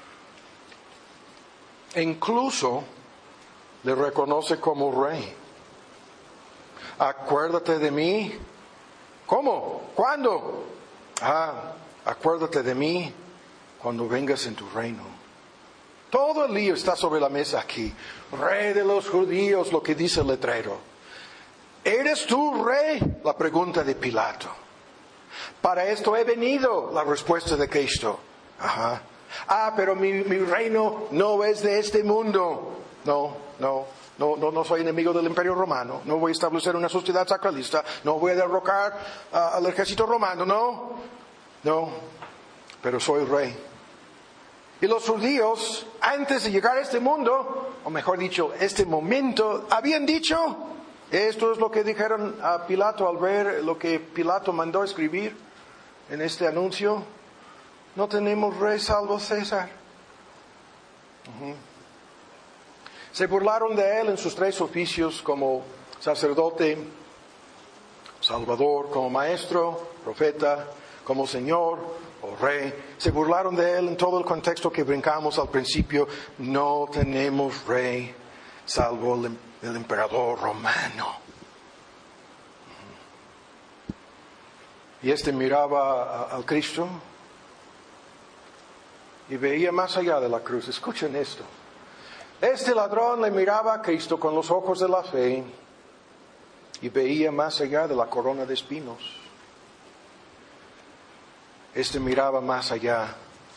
E incluso le reconoce como Rey. Acuérdate de mí. ¿Cómo? ¿Cuándo? Acuérdate de mí cuando vengas en tu reino. Todo el lío está sobre la mesa aquí. Rey de los judíos, lo que dice el letrero. ¿Eres tú rey? La pregunta de Pilato. Para esto he venido, la respuesta de Cristo. Pero mi reino no es de este mundo. No. No soy enemigo del Imperio Romano. No voy a establecer una sociedad sacralista. No voy a derrocar al ejército romano. No. Pero soy rey. Y los judíos, antes de llegar a este mundo, o mejor dicho, este momento, habían dicho, esto es lo que dijeron a Pilato al ver lo que Pilato mandó escribir en este anuncio: no tenemos rey salvo César. Se burlaron de él en sus 3 oficios, como sacerdote, salvador, como maestro, profeta, como señor o rey. Se burlaron de él en todo el contexto que brincamos al principio. No tenemos rey salvo el emperador romano. Y miraba al Cristo y veía más allá de la cruz. Escuchen esto. Este ladrón le miraba a Cristo con los ojos de la fe y veía más allá de la corona de espinos. Miraba más allá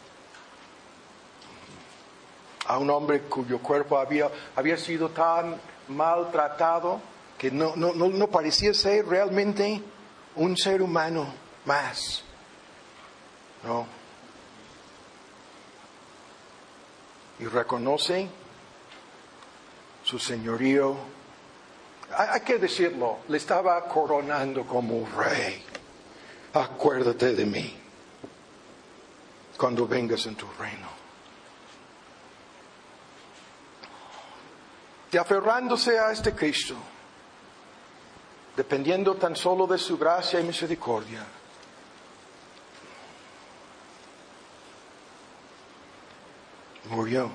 a un hombre cuyo cuerpo había sido tan maltratado que no parecía ser realmente un ser humano más. No. Y reconoce su señorío. Hay que decirlo, le estaba coronando como rey. Acuérdate de mí cuando vengas en tu reino. Y aferrándose a este Cristo, dependiendo tan solo de su gracia y misericordia, murió.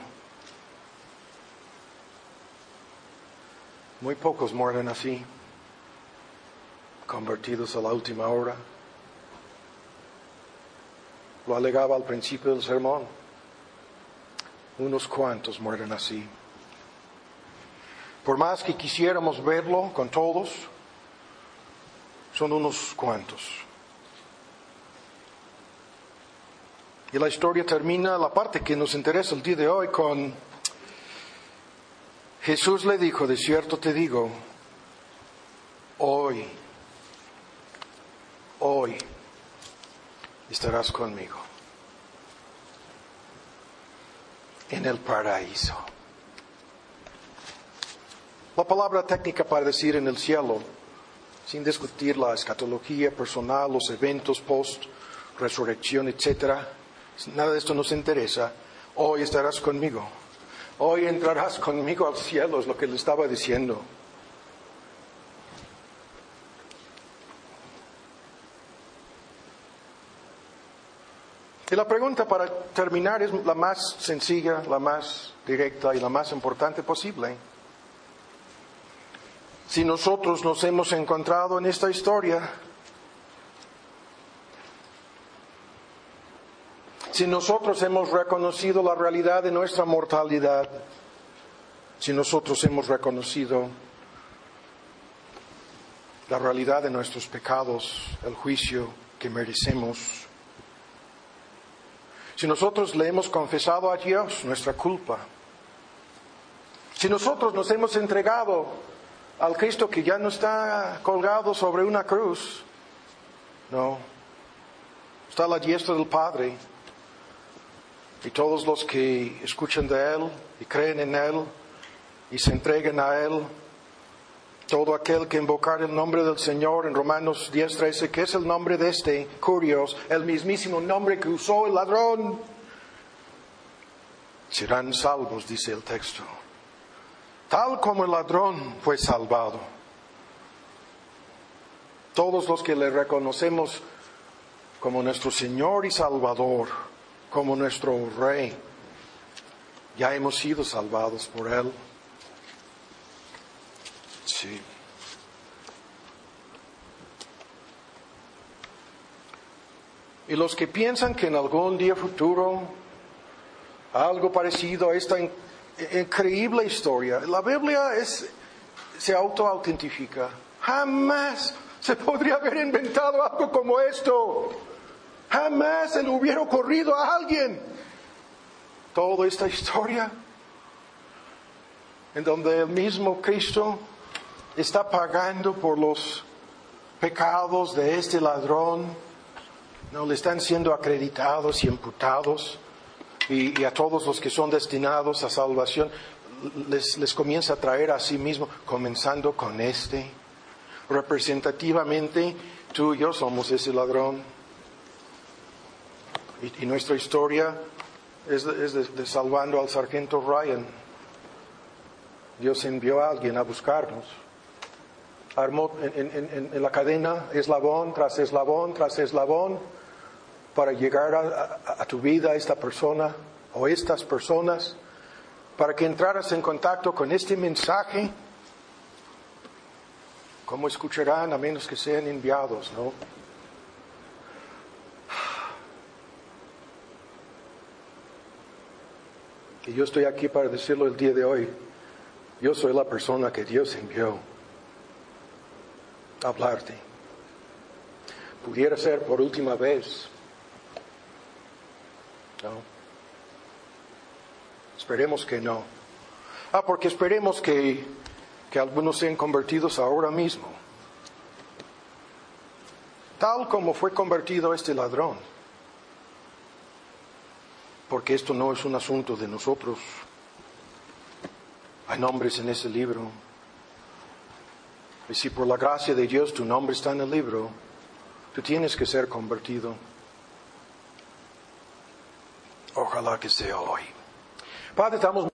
Muy pocos mueren así, convertidos a la última hora. Lo alegaba al principio del sermón. Unos cuantos mueren así. Por más que quisiéramos verlo con todos, son unos cuantos. Y la historia termina, la parte que nos interesa el día de hoy, con Jesús le dijo: de cierto te digo, hoy estarás conmigo en el paraíso. La palabra técnica para decir en el cielo, sin discutir la escatología personal, los eventos post resurrección, etcétera, nada de esto nos interesa. Hoy estarás conmigo. Hoy entrarás conmigo al cielo, es lo que le estaba diciendo. Y la pregunta para terminar es la más sencilla, la más directa y la más importante posible. Si nosotros nos hemos encontrado en esta historia, si nosotros hemos reconocido la realidad de nuestra mortalidad, si nosotros hemos reconocido la realidad de nuestros pecados, el juicio que merecemos, si nosotros le hemos confesado a Dios nuestra culpa, si nosotros nos hemos entregado al Cristo que ya no está colgado sobre una cruz, no, está a la diestra del Padre, y todos los que escuchan de Él y creen en Él y se entreguen a Él, todo aquel que invocar el nombre del Señor, en Romanos 10:13, que es el nombre de este Curios, el mismísimo nombre que usó el ladrón, serán salvos, dice el texto. Tal como el ladrón fue salvado. Todos los que le reconocemos como nuestro Señor y Salvador, como nuestro Rey, ya hemos sido salvados por Él. Sí. Y los que piensan que en algún día futuro algo parecido a esta increíble historia, la Biblia se autoautentifica. Jamás se podría haber inventado algo como esto. Jamás se le hubiera ocurrido a alguien. Toda esta historia en donde el mismo Cristo está pagando por los pecados de este ladrón, no le están siendo acreditados y imputados, y a todos los que son destinados a salvación les comienza a traer a sí mismo, comenzando con este. Representativamente, tú y yo somos ese ladrón, y nuestra historia es de salvando al sargento Ryan. Dios envió a alguien a buscarnos. Armó en la cadena eslabón tras eslabón tras eslabón para llegar a tu vida, a esta persona o estas personas, para que entraras en contacto con este mensaje. ¿Cómo escucharán a menos que sean enviados, no? Y yo estoy aquí para decirlo el día de hoy. Yo soy la persona que Dios envió a hablarte. Pudiera ser por última vez. No. Esperemos que no. Porque esperemos que algunos sean convertidos ahora mismo. Tal como fue convertido este ladrón. Porque esto no es un asunto de nosotros. Hay nombres en ese libro. Y si por la gracia de Dios tu nombre está en el libro, tú tienes que ser convertido. Ojalá que sea hoy. Padre, estamos